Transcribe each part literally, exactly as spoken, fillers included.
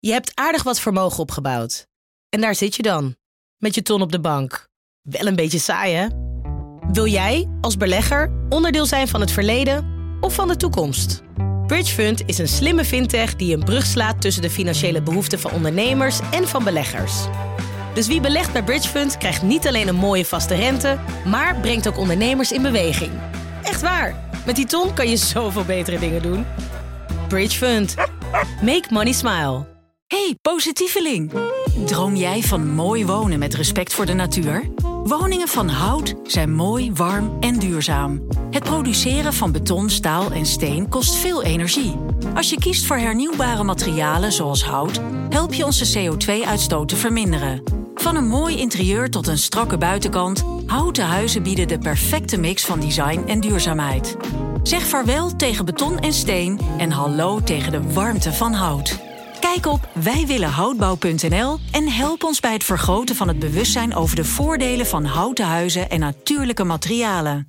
Je hebt aardig wat vermogen opgebouwd. En daar zit je dan, met je ton op de bank. Wel een beetje saai, hè? Wil jij, als belegger, onderdeel zijn van het verleden of van de toekomst? Bridgefund is een slimme fintech die een brug slaat tussen de financiële behoeften van ondernemers en van beleggers. Dus wie belegt bij Bridgefund krijgt niet alleen een mooie vaste rente, maar brengt ook ondernemers in beweging. Echt waar, met die ton kan je zoveel betere dingen doen. Bridgefund. Make money smile. Hey, positieveling. Droom jij van mooi wonen met respect voor de natuur? Woningen van hout zijn mooi, warm en duurzaam. Het produceren van beton, staal en steen kost veel energie. Als je kiest voor hernieuwbare materialen zoals hout, help je onze C O twee uitstoot te verminderen. Van een mooi interieur tot een strakke buitenkant, houten huizen bieden de perfecte mix van design en duurzaamheid. Zeg vaarwel tegen beton en steen en hallo tegen de warmte van hout. Kijk op wij willen houtbouw punt n l en help ons bij het vergroten van het bewustzijn over de voordelen van houten huizen en natuurlijke materialen.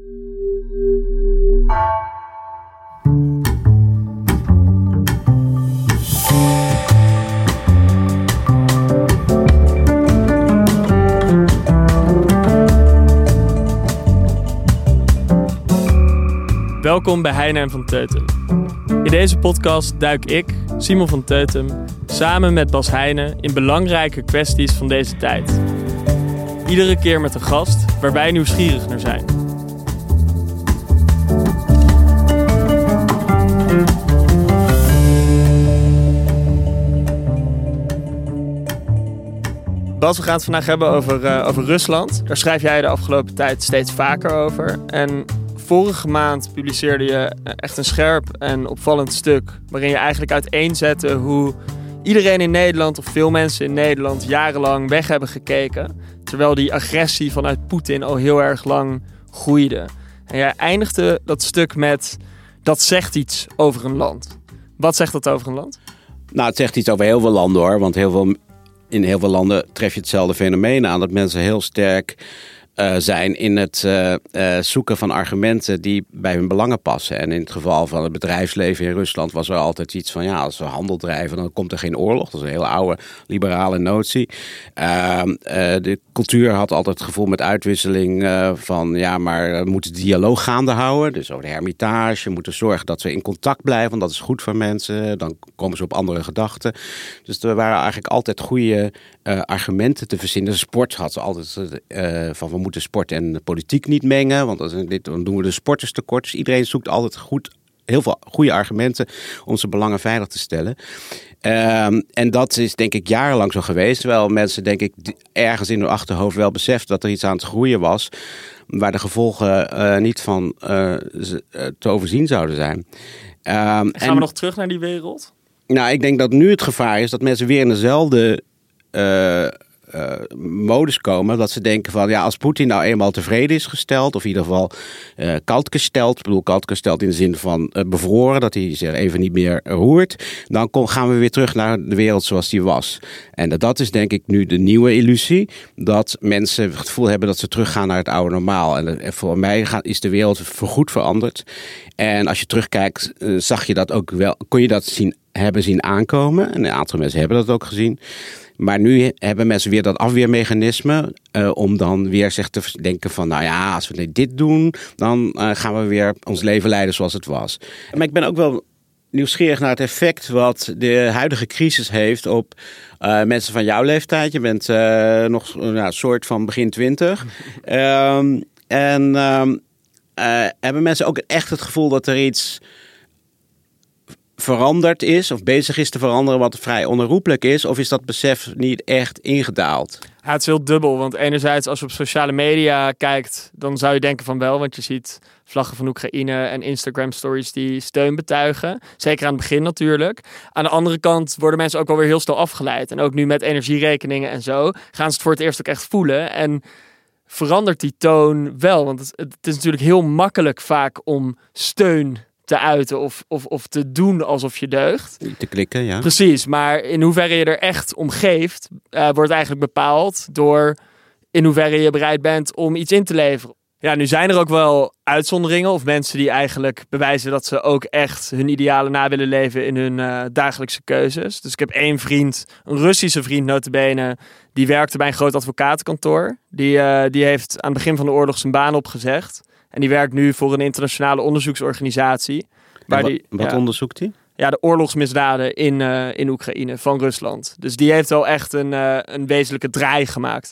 Welkom bij Heine en van Teutem. In deze podcast duik ik, Simon van Teutem, samen met Bas Heine in belangrijke kwesties van deze tijd. Iedere keer met een gast waar wij nieuwsgierig naar zijn. Bas, we gaan het vandaag hebben over, uh, over Rusland. Daar schrijf jij de afgelopen tijd steeds vaker over. En vorige maand publiceerde je echt een scherp en opvallend stuk waarin je eigenlijk uiteenzette hoe iedereen in Nederland of veel mensen in Nederland jarenlang weg hebben gekeken, terwijl die agressie vanuit Poetin al heel erg lang groeide. En jij eindigde dat stuk met: dat zegt iets over een land. Wat zegt dat over een land? Nou, het zegt iets over heel veel landen hoor, want heel veel, in heel veel landen tref je hetzelfde fenomeen aan, dat mensen heel sterk Uh, zijn in het uh, uh, zoeken van argumenten die bij hun belangen passen. En in het geval van het bedrijfsleven in Rusland was er altijd iets van, ja, als we handel drijven, dan komt er geen oorlog. Dat is een hele oude liberale notie. Uh, uh, de cultuur had altijd het gevoel met uitwisseling uh, van, ja, maar we moeten de dialoog gaande houden. Dus over de Hermitage, we moeten zorgen dat we in contact blijven, want dat is goed voor mensen. Dan komen ze op andere gedachten. Dus er waren eigenlijk altijd goede uh, argumenten te verzinnen. De sport had ze altijd uh, van, we moeten sport en politiek niet mengen, want dan doen we de sporters tekort. Dus iedereen zoekt altijd goed, heel veel goede argumenten om zijn belangen veilig te stellen. Um, en dat is denk ik jarenlang zo geweest, terwijl mensen denk ik ergens in hun achterhoofd wel beseften dat er iets aan het groeien was, waar de gevolgen uh, niet van uh, te overzien zouden zijn. Um, Gaan en, we nog terug naar die wereld? Nou, ik denk dat nu het gevaar is dat mensen weer in dezelfde Uh, Uh, modus komen, dat ze denken van, ja, als Poetin nou eenmaal tevreden is gesteld, of in ieder geval uh, koud gesteld, ik bedoel koud gesteld in de zin van uh, bevroren, dat hij zich even niet meer roert, dan kom, gaan we weer terug naar de wereld zoals die was. En dat, dat is denk ik nu de nieuwe illusie, dat mensen het gevoel hebben dat ze teruggaan naar het oude normaal. En, en voor mij gaat, is de wereld voorgoed veranderd. En als je terugkijkt, uh, zag je dat ook wel, kon je dat zien, hebben zien aankomen. En een aantal mensen hebben dat ook gezien. Maar nu hebben mensen weer dat afweermechanisme uh, om dan weer zich te denken van, nou ja, als we dit doen, dan uh, gaan we weer ons leven leiden zoals het was. Maar ik ben ook wel nieuwsgierig naar het effect wat de huidige crisis heeft op uh, mensen van jouw leeftijd. Je bent uh, nog een nou, soort van begin twintig. um, en um, uh, hebben mensen ook echt het gevoel dat er iets veranderd is of bezig is te veranderen wat vrij onherroepelijk is? Of is dat besef niet echt ingedaald? Ja, het is heel dubbel, want enerzijds als je op sociale media kijkt, dan zou je denken van wel, want je ziet vlaggen van Oekraïne en Instagram stories die steun betuigen. Zeker aan het begin natuurlijk. Aan de andere kant worden mensen ook wel weer heel snel afgeleid. En ook nu met energierekeningen en zo gaan ze het voor het eerst ook echt voelen. En verandert die toon wel, want het, het is natuurlijk heel makkelijk vaak om steun te uiten of, of, of te doen alsof je deugt. Te klikken, ja. Precies, maar in hoeverre je er echt om geeft, uh, wordt eigenlijk bepaald door in hoeverre je bereid bent om iets in te leveren. Ja, nu zijn er ook wel uitzonderingen of mensen die eigenlijk bewijzen dat ze ook echt hun idealen na willen leven in hun uh, dagelijkse keuzes. Dus ik heb één vriend, een Russische vriend nota bene, die werkte bij een groot advocatenkantoor. Die, uh, die heeft aan het begin van de oorlog zijn baan opgezegd. En die werkt nu voor een internationale onderzoeksorganisatie. Waar wat die, wat ja, onderzoekt hij? Ja, de oorlogsmisdaden in, uh, in Oekraïne van Rusland. Dus die heeft wel echt een, uh, een wezenlijke draai gemaakt.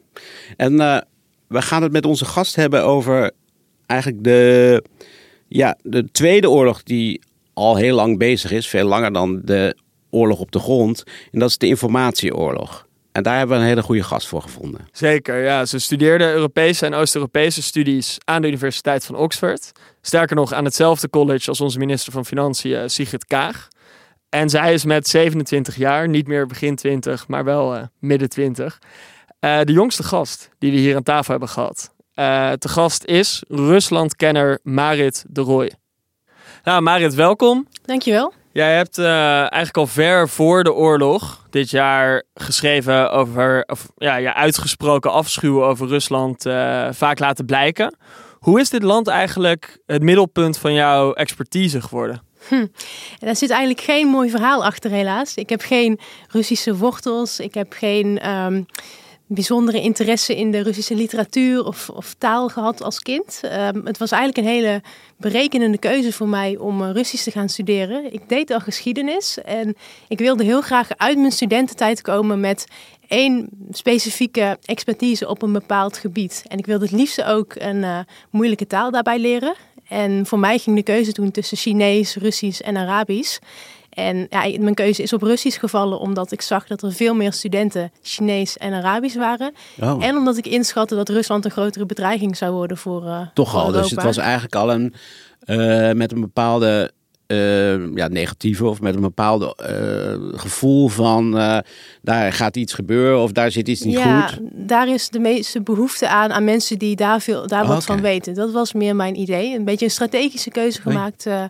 En uh, we gaan het met onze gast hebben over eigenlijk de, ja, de tweede oorlog die al heel lang bezig is. Veel langer dan de oorlog op de grond. En dat is de informatieoorlog. En daar hebben we een hele goede gast voor gevonden. Zeker, ja. Ze studeerde Europese en Oost-Europese studies aan de Universiteit van Oxford. Sterker nog, aan hetzelfde college als onze minister van Financiën, Sigrid Kaag. En zij is met zevenentwintig jaar, niet meer begin twintig, maar wel uh, midden twintig... Uh, de jongste gast die we hier aan tafel hebben gehad. Uh, te gast is Ruslandkenner Marit de Rooij. Nou, Marit, welkom. Dankjewel. Jij hebt uh, eigenlijk al ver voor de oorlog dit jaar geschreven over, of, ja, je uitgesproken afschuw over Rusland uh, vaak laten blijken. Hoe is dit land eigenlijk het middelpunt van jouw expertise geworden? Hm. Daar zit eigenlijk geen mooi verhaal achter, helaas. Ik heb geen Russische wortels. Ik heb geen um, bijzondere interesse in de Russische literatuur of, of taal gehad als kind. Um, het was eigenlijk een hele berekenende keuze voor mij om uh, Russisch te gaan studeren. Ik deed al geschiedenis en ik wilde heel graag uit mijn studententijd komen met één specifieke expertise op een bepaald gebied. En ik wilde het liefst ook een uh, moeilijke taal daarbij leren. En voor mij ging de keuze toen tussen Chinees, Russisch en Arabisch. En ja, mijn keuze is op Russisch gevallen omdat ik zag dat er veel meer studenten Chinees en Arabisch waren. Oh. En omdat ik inschatte dat Rusland een grotere bedreiging zou worden voor uh, Toch voor al, Europa. Dus het was eigenlijk al een uh, met een bepaalde uh, ja, negatieve of met een bepaalde uh, gevoel van uh, daar gaat iets gebeuren of daar zit iets niet ja, goed. Daar is de meeste behoefte aan aan mensen die daar, veel, daar wat okay. van weten. Dat was meer mijn idee. Een beetje een strategische keuze gemaakt uh,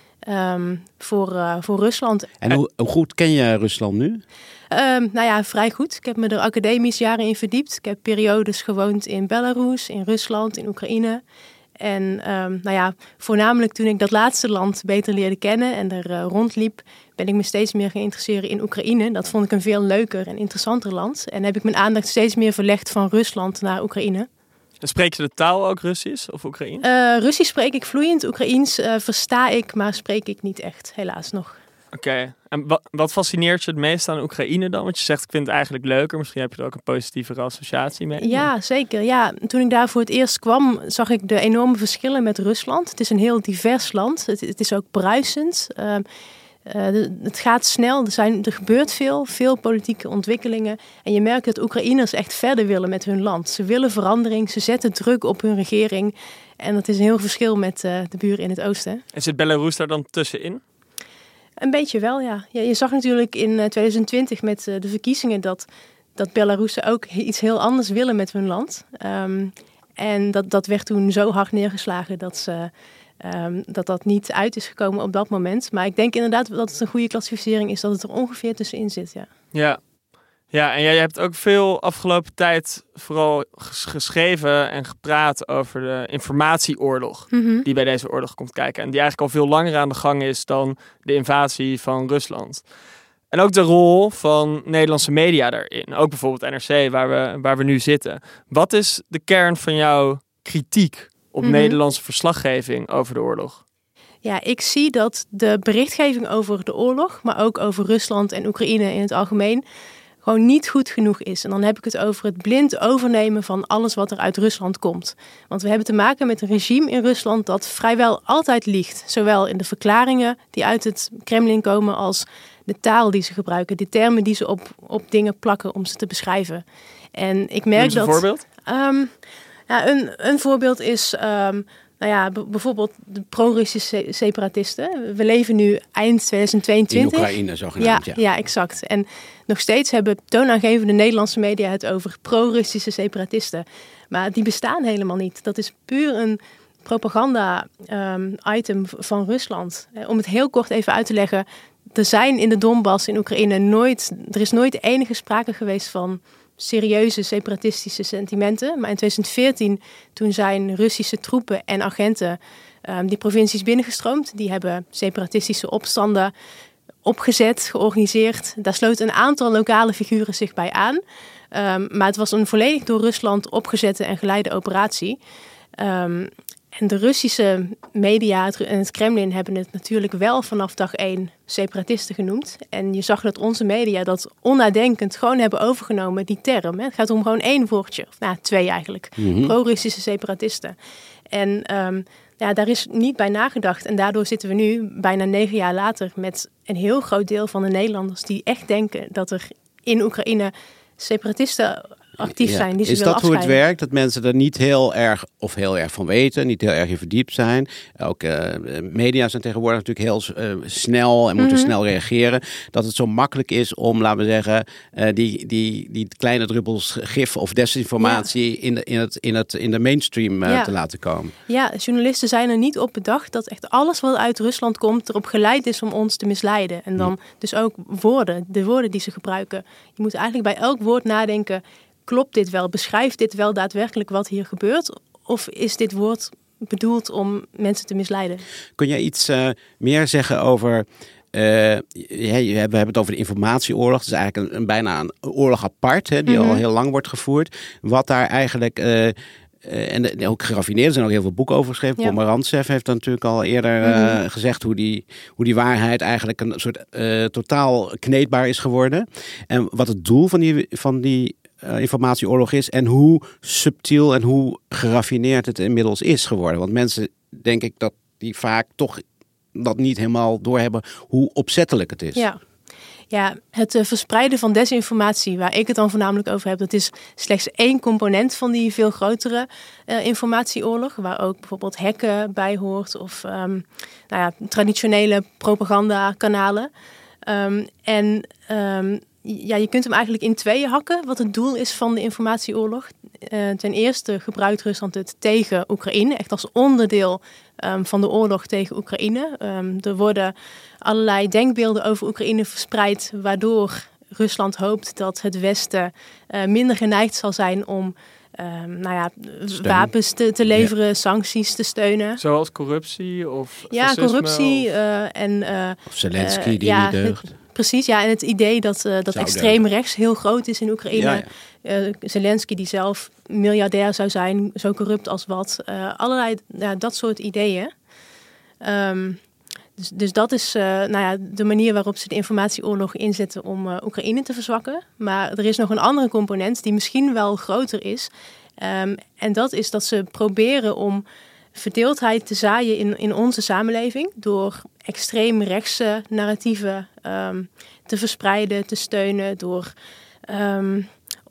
um, voor, uh, voor Rusland. En hoe, hoe goed ken je Rusland nu? Um, nou ja, vrij goed. Ik heb me er academisch jaren in verdiept. Ik heb periodes gewoond in Belarus, in Rusland, in Oekraïne. En um, nou ja, voornamelijk toen ik dat laatste land beter leerde kennen en er uh, rondliep, ben ik me steeds meer geïnteresseerd in Oekraïne. Dat vond ik een veel leuker en interessanter land. En heb ik mijn aandacht steeds meer verlegd van Rusland naar Oekraïne. En spreek je de taal ook Russisch of Oekraïens? Uh, Russisch spreek ik vloeiend. Oekraïens uh, versta ik, maar spreek ik niet echt, helaas nog. Oké, okay. En wat, wat fascineert je het meest aan Oekraïne dan? Want je zegt, ik vind het eigenlijk leuker. Misschien heb je er ook een positievere associatie mee. Ja, zeker. Ja, toen ik daar voor het eerst kwam, zag ik de enorme verschillen met Rusland. Het is een heel divers land. Het, het is ook bruisend. Uh, uh, de, het gaat snel. Er, zijn, er gebeurt veel. Veel politieke ontwikkelingen. En je merkt dat Oekraïners echt verder willen met hun land. Ze willen verandering. Ze zetten druk op hun regering. En dat is een heel verschil met uh, de buren in het oosten. En zit Belarus daar dan tussenin? Een beetje wel, ja. ja. Je zag natuurlijk in twintig twintig met uh, de verkiezingen dat, dat Belarussen ook iets heel anders willen met hun land. Um, en dat, dat werd toen zo hard neergeslagen dat, ze, um, dat dat niet uit is gekomen op dat moment. Maar ik denk inderdaad dat het een goede klassificering is dat het er ongeveer tussenin zit, ja. Ja. Ja, en jij hebt ook veel afgelopen tijd vooral ges- geschreven en gepraat over de informatieoorlog mm-hmm. die bij deze oorlog komt kijken. En die eigenlijk al veel langer aan de gang is dan de invasie van Rusland. En ook de rol van Nederlandse media daarin. Ook bijvoorbeeld N R C, waar we, waar we nu zitten. Wat is de kern van jouw kritiek op mm-hmm. Nederlandse verslaggeving over de oorlog? Ja, ik zie dat de berichtgeving over de oorlog, maar ook over Rusland en Oekraïne in het algemeen, gewoon niet goed genoeg is. En dan heb ik het over het blind overnemen van alles wat er uit Rusland komt. Want we hebben te maken met een regime in Rusland dat vrijwel altijd liegt. Zowel in de verklaringen die uit het Kremlin komen als de taal die ze gebruiken. De termen die ze op, op dingen plakken om ze te beschrijven. En ik merk dat... Een voorbeeld? Um, ja, een, een voorbeeld is... Um, Nou ja, b- bijvoorbeeld de pro-Russische separatisten. We leven nu eind twintig tweeëntwintig. In Oekraïne, zogenaamd, ja. Ja, ja, exact. En nog steeds hebben toonaangevende Nederlandse media het over pro-Russische separatisten. Maar die bestaan helemaal niet. Dat is puur een propaganda-item um, van Rusland. Om het heel kort even uit te leggen. Er zijn in de Donbass in Oekraïne nooit... Er is nooit enige sprake geweest van serieuze separatistische sentimenten. Maar in twintig veertien, toen zijn Russische troepen en agenten um, die provincies binnengestroomd. Die hebben separatistische opstanden opgezet, georganiseerd. Daar sloot een aantal lokale figuren zich bij aan. Um, maar het was een volledig door Rusland opgezette en geleide operatie. Um, en de Russische media en het Kremlin hebben het natuurlijk wel vanaf dag één separatisten genoemd. En je zag dat onze media dat onnadenkend gewoon hebben overgenomen, die term. Hè. Het gaat om gewoon één woordje, of nou, twee eigenlijk. Mm-hmm. Pro-Russische separatisten. En um, ja, daar is niet bij nagedacht. En daardoor zitten we nu, bijna negen jaar later, met een heel groot deel van de Nederlanders die echt denken dat er in Oekraïne separatisten actief zijn. Die ze is willen dat hoe het afscheiden. werkt? Dat mensen er niet heel erg of heel erg van weten, niet heel erg in verdiept zijn. Ook uh, media zijn tegenwoordig natuurlijk heel uh, snel en moeten mm-hmm. snel reageren. Dat het zo makkelijk is om, laten we zeggen, uh, die, die, die kleine druppels gif of desinformatie ja. in, de, in, het, in, het, in de mainstream uh, ja. te laten komen. Ja, journalisten zijn er niet op bedacht dat echt alles wat uit Rusland komt erop geleid is om ons te misleiden. En dan mm. dus ook woorden, de woorden die ze gebruiken. Je moet eigenlijk bij elk woord nadenken. Klopt dit wel? Beschrijft dit wel daadwerkelijk wat hier gebeurt? Of is dit woord bedoeld om mensen te misleiden? Kun jij iets uh, meer zeggen over... Uh, we hebben het over de informatieoorlog. Het is eigenlijk een, een bijna een oorlog apart, hè, die mm-hmm. al heel lang wordt gevoerd. Wat daar eigenlijk... Uh, Uh, en, de, en ook geraffineerd, er zijn ook heel veel boeken over geschreven. Ja. Pomerantsev heeft dan natuurlijk al eerder uh, mm-hmm. gezegd hoe die, hoe die waarheid eigenlijk een soort uh, totaal kneedbaar is geworden. En wat het doel van die, van die uh, informatieoorlog is en hoe subtiel en hoe geraffineerd het inmiddels is geworden. Want mensen, denk ik, dat die vaak toch dat niet helemaal doorhebben hoe opzettelijk het is. Ja. Ja, het uh, verspreiden van desinformatie, waar ik het dan voornamelijk over heb, dat is slechts één component van die veel grotere uh, informatieoorlog, waar ook bijvoorbeeld hacken bij hoort of um, nou ja, traditionele propagandakanalen. Um, en um, ja, je kunt hem eigenlijk in tweeën hakken, wat het doel is van de informatieoorlog. Uh, ten eerste gebruikt Rusland het tegen Oekraïne, echt als onderdeel um, van de oorlog tegen Oekraïne. Um, er worden allerlei denkbeelden over Oekraïne verspreid, waardoor Rusland hoopt dat het Westen uh, minder geneigd zal zijn om um, nou ja, wapens te, te leveren, ja. sancties te steunen. Zoals corruptie of Ja, fascisme, corruptie of... Uh, en... Uh, of Zelensky die uh, ja, niet deugt. Het, precies, ja. En het idee dat, uh, dat extreem rechts heel groot is in Oekraïne. Ja, ja. Uh, Zelensky die zelf miljardair zou zijn, zo corrupt als wat. Uh, allerlei, ja, dat soort ideeën. Um, Dus, dus dat is uh, nou ja, de manier waarop ze de informatieoorlog inzetten om uh, Oekraïne te verzwakken. Maar er is nog een andere component die misschien wel groter is. Um, en dat is dat ze proberen om verdeeldheid te zaaien in, in onze samenleving. Door extreem rechtse narratieven um, te verspreiden, te steunen. Door um,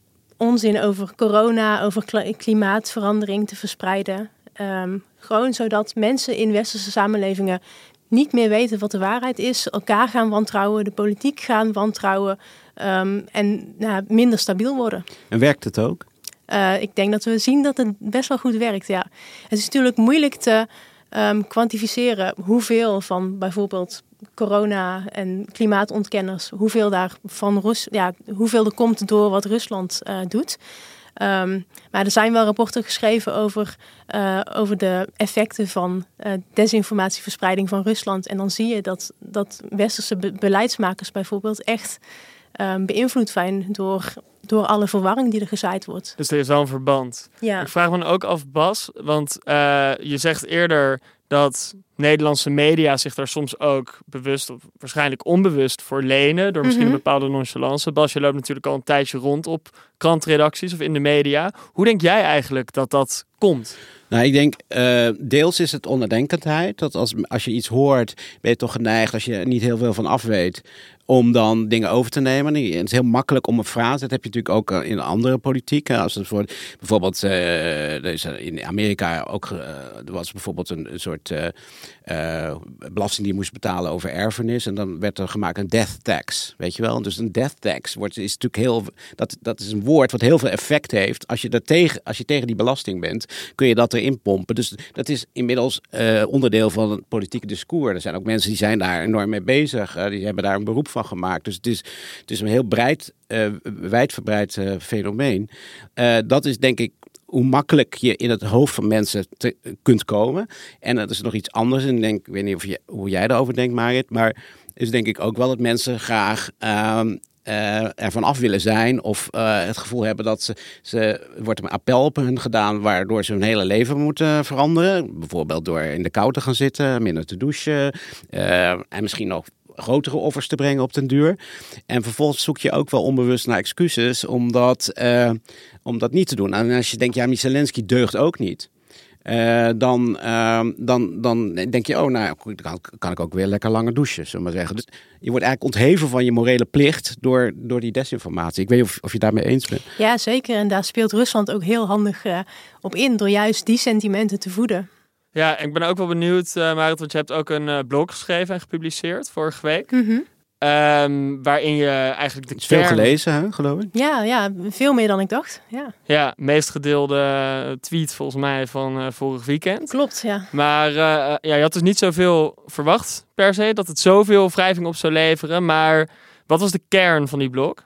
onzin over corona, over kla- klimaatverandering te verspreiden. Um, gewoon zodat mensen in westerse samenlevingen niet meer weten wat de waarheid is, elkaar gaan wantrouwen, de politiek gaan wantrouwen um, en nou, minder stabiel worden. En werkt het ook? Uh, ik denk dat we zien dat het best wel goed werkt, ja. Het is natuurlijk moeilijk te um, kwantificeren hoeveel van bijvoorbeeld corona en klimaatontkenners, hoeveel daar van Rus, ja, hoeveel er komt door wat Rusland uh, doet. Um, maar er zijn wel rapporten geschreven over, uh, over de effecten van uh, desinformatieverspreiding van Rusland. En dan zie je dat, dat westerse be- beleidsmakers bijvoorbeeld echt um, beïnvloed zijn door, door alle verwarring die er gezaaid wordt. Dus er is wel een verband. Ja. Ik vraag me ook af, Bas, want uh, je zegt eerder dat Nederlandse media zich daar soms ook bewust of waarschijnlijk onbewust voor lenen. Door misschien mm-hmm. een bepaalde nonchalance. Bas, je loopt natuurlijk al een tijdje rond op krantredacties of in de media. Hoe denk jij eigenlijk dat dat komt? Nou, ik denk, uh, deels is het onnadenkendheid. Dat als, als je iets hoort, ben je toch geneigd, als je er niet heel veel van af weet, om dan dingen over te nemen. En het is heel makkelijk om een frase. Dat heb je natuurlijk ook in andere politiek. Als het voor, bijvoorbeeld, uh, er is in Amerika ook, uh, er was bijvoorbeeld een, een soort uh, uh, belasting die je moest betalen over erfenis. En dan werd er gemaakt een death tax, weet je wel. Dus een death tax wordt, is natuurlijk heel, dat, dat is een woord wat heel veel effect heeft. Als je, tegen, als je tegen die belasting bent, kun je dat erin pompen. Dus dat is inmiddels uh, onderdeel van het politieke discours. Er zijn ook mensen die zijn daar enorm mee bezig. Uh, die hebben daar een beroep van gemaakt. Dus het is, het is een heel breed, uh, wijd uitgebreid uh, fenomeen. Uh, dat is denk ik hoe makkelijk je in het hoofd van mensen te, kunt komen. En dat is nog iets anders. En ik denk, ik weet niet of je, hoe jij daarover denkt, Marit, maar is denk ik ook wel dat mensen graag Uh, Uh, ervan af willen zijn of uh, het gevoel hebben dat ze, ze wordt een appel op hun gedaan waardoor ze hun hele leven moeten veranderen. Bijvoorbeeld door in de kou te gaan zitten, minder te douchen uh, en misschien nog grotere offers te brengen op den duur. En vervolgens zoek je ook wel onbewust naar excuses om dat, uh, om dat niet te doen. En als je denkt, ja, Zelensky deugt ook niet. Uh, dan, uh, dan, dan denk je, oh, nou, dan kan, kan ik ook weer lekker langer douchen, zullen we maar zeggen. Dus je wordt eigenlijk ontheven van je morele plicht door, door die desinformatie. Ik weet niet of, of je daarmee eens bent. Ja, zeker. En daar speelt Rusland ook heel handig uh, op in, door juist die sentimenten te voeden. Ja, ik ben ook wel benieuwd, uh, Marit, want je hebt ook een uh, blog geschreven en gepubliceerd vorige week. Mm-hmm. Um, waarin je eigenlijk de het is kern... veel gelezen, hè, geloof ik? Ja, ja, veel meer dan ik dacht. Ja, ja meest gedeelde tweet volgens mij van uh, vorig weekend. Klopt, ja. Maar uh, ja, je had dus niet zoveel verwacht per se, dat het zoveel wrijving op zou leveren. Maar wat was de kern van die blog?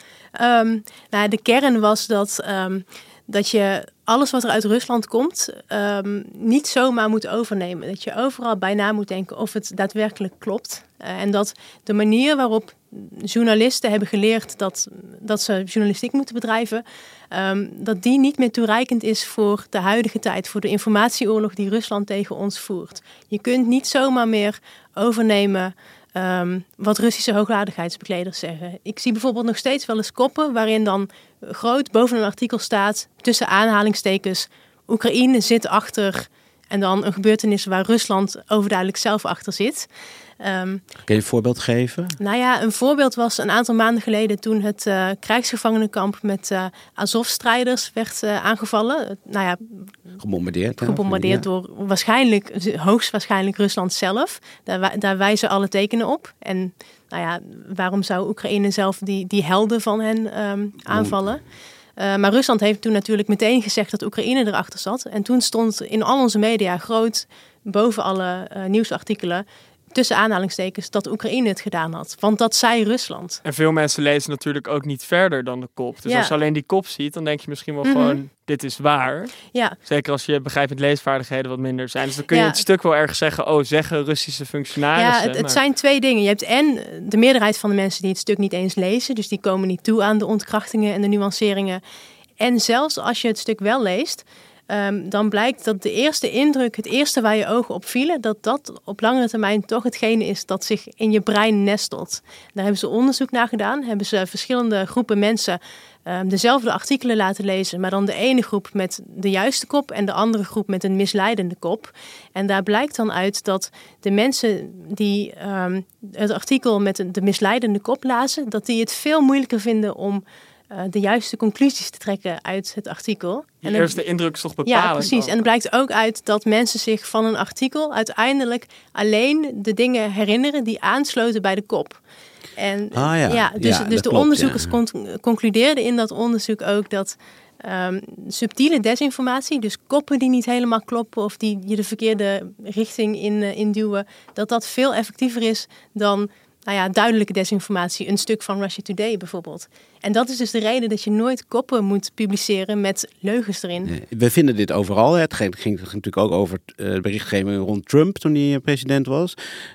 Um, nou, de kern was dat, um, dat je alles wat er uit Rusland komt um, niet zomaar moet overnemen. Dat je overal bij na moet denken of het daadwerkelijk klopt. Uh, en dat de manier waarop journalisten hebben geleerd dat, dat ze journalistiek moeten bedrijven, um, dat die niet meer toereikend is voor de huidige tijd, voor de informatieoorlog die Rusland tegen ons voert. Je kunt niet zomaar meer overnemen Um, wat Russische hoogwaardigheidsbekleders zeggen. Ik zie bijvoorbeeld nog steeds wel eens koppen waarin dan groot boven een artikel staat, tussen aanhalingstekens, Oekraïne zit achter, en dan een gebeurtenis waar Rusland overduidelijk zelf achter zit. Um, Kun je een voorbeeld geven? Nou ja, een voorbeeld was een aantal maanden geleden toen het uh, krijgsgevangenenkamp met uh, Azov-strijders werd uh, aangevallen. Uh, nou ja, gebombardeerd. Gebombardeerd ja. door waarschijnlijk, hoogstwaarschijnlijk Rusland zelf. Daar, daar wijzen alle tekenen op. En nou ja, waarom zou Oekraïne zelf die, die helden van hen um, aanvallen? Uh, maar Rusland heeft toen natuurlijk meteen gezegd dat Oekraïne erachter zat. En toen stond in al onze media groot boven alle uh, nieuwsartikelen, tussen aanhalingstekens, dat Oekraïne het gedaan had. Want dat zei Rusland. En veel mensen lezen natuurlijk ook niet verder dan de kop. Dus ja. als je alleen die kop ziet, dan denk je misschien wel mm-hmm. gewoon, dit is waar. Ja. Zeker als je begrijpend leesvaardigheden wat minder zijn. Dus dan kun je ja. het stuk wel erg zeggen, oh, zeggen Russische functionarissen. Ja, het, het maar... zijn twee dingen. Je hebt en de meerderheid van de mensen die het stuk niet eens lezen. Dus die komen niet toe aan de ontkrachtingen en de nuanceringen. En zelfs als je het stuk wel leest, Um, dan blijkt dat de eerste indruk, het eerste waar je ogen op vielen, dat dat op langere termijn toch hetgene is dat zich in je brein nestelt. Daar hebben ze onderzoek naar gedaan, hebben ze verschillende groepen mensen um, dezelfde artikelen laten lezen, maar dan de ene groep met de juiste kop en de andere groep met een misleidende kop. En daar blijkt dan uit dat de mensen die um, het artikel met de misleidende kop lazen, dat die het veel moeilijker vinden om Uh, de juiste conclusies te trekken uit het artikel. Die en eerste indruk is toch bepalend? Ja, precies. Ook. En er blijkt ook uit dat mensen zich van een artikel uiteindelijk alleen de dingen herinneren die aansloten bij de kop. En ah, ja. ja, dus, ja, dus de klopt, onderzoekers ja. con- concludeerden in dat onderzoek ook dat um, subtiele desinformatie, dus koppen die niet helemaal kloppen of die je de verkeerde richting in, uh, induwen, dat dat veel effectiever is dan nou ja, duidelijke desinformatie, een stuk van Russia Today bijvoorbeeld. En dat is dus de reden dat je nooit koppen moet publiceren met leugens erin. Nee, we vinden dit overal. Het ging, ging natuurlijk ook over uh, de berichtgeving rond Trump toen hij president was.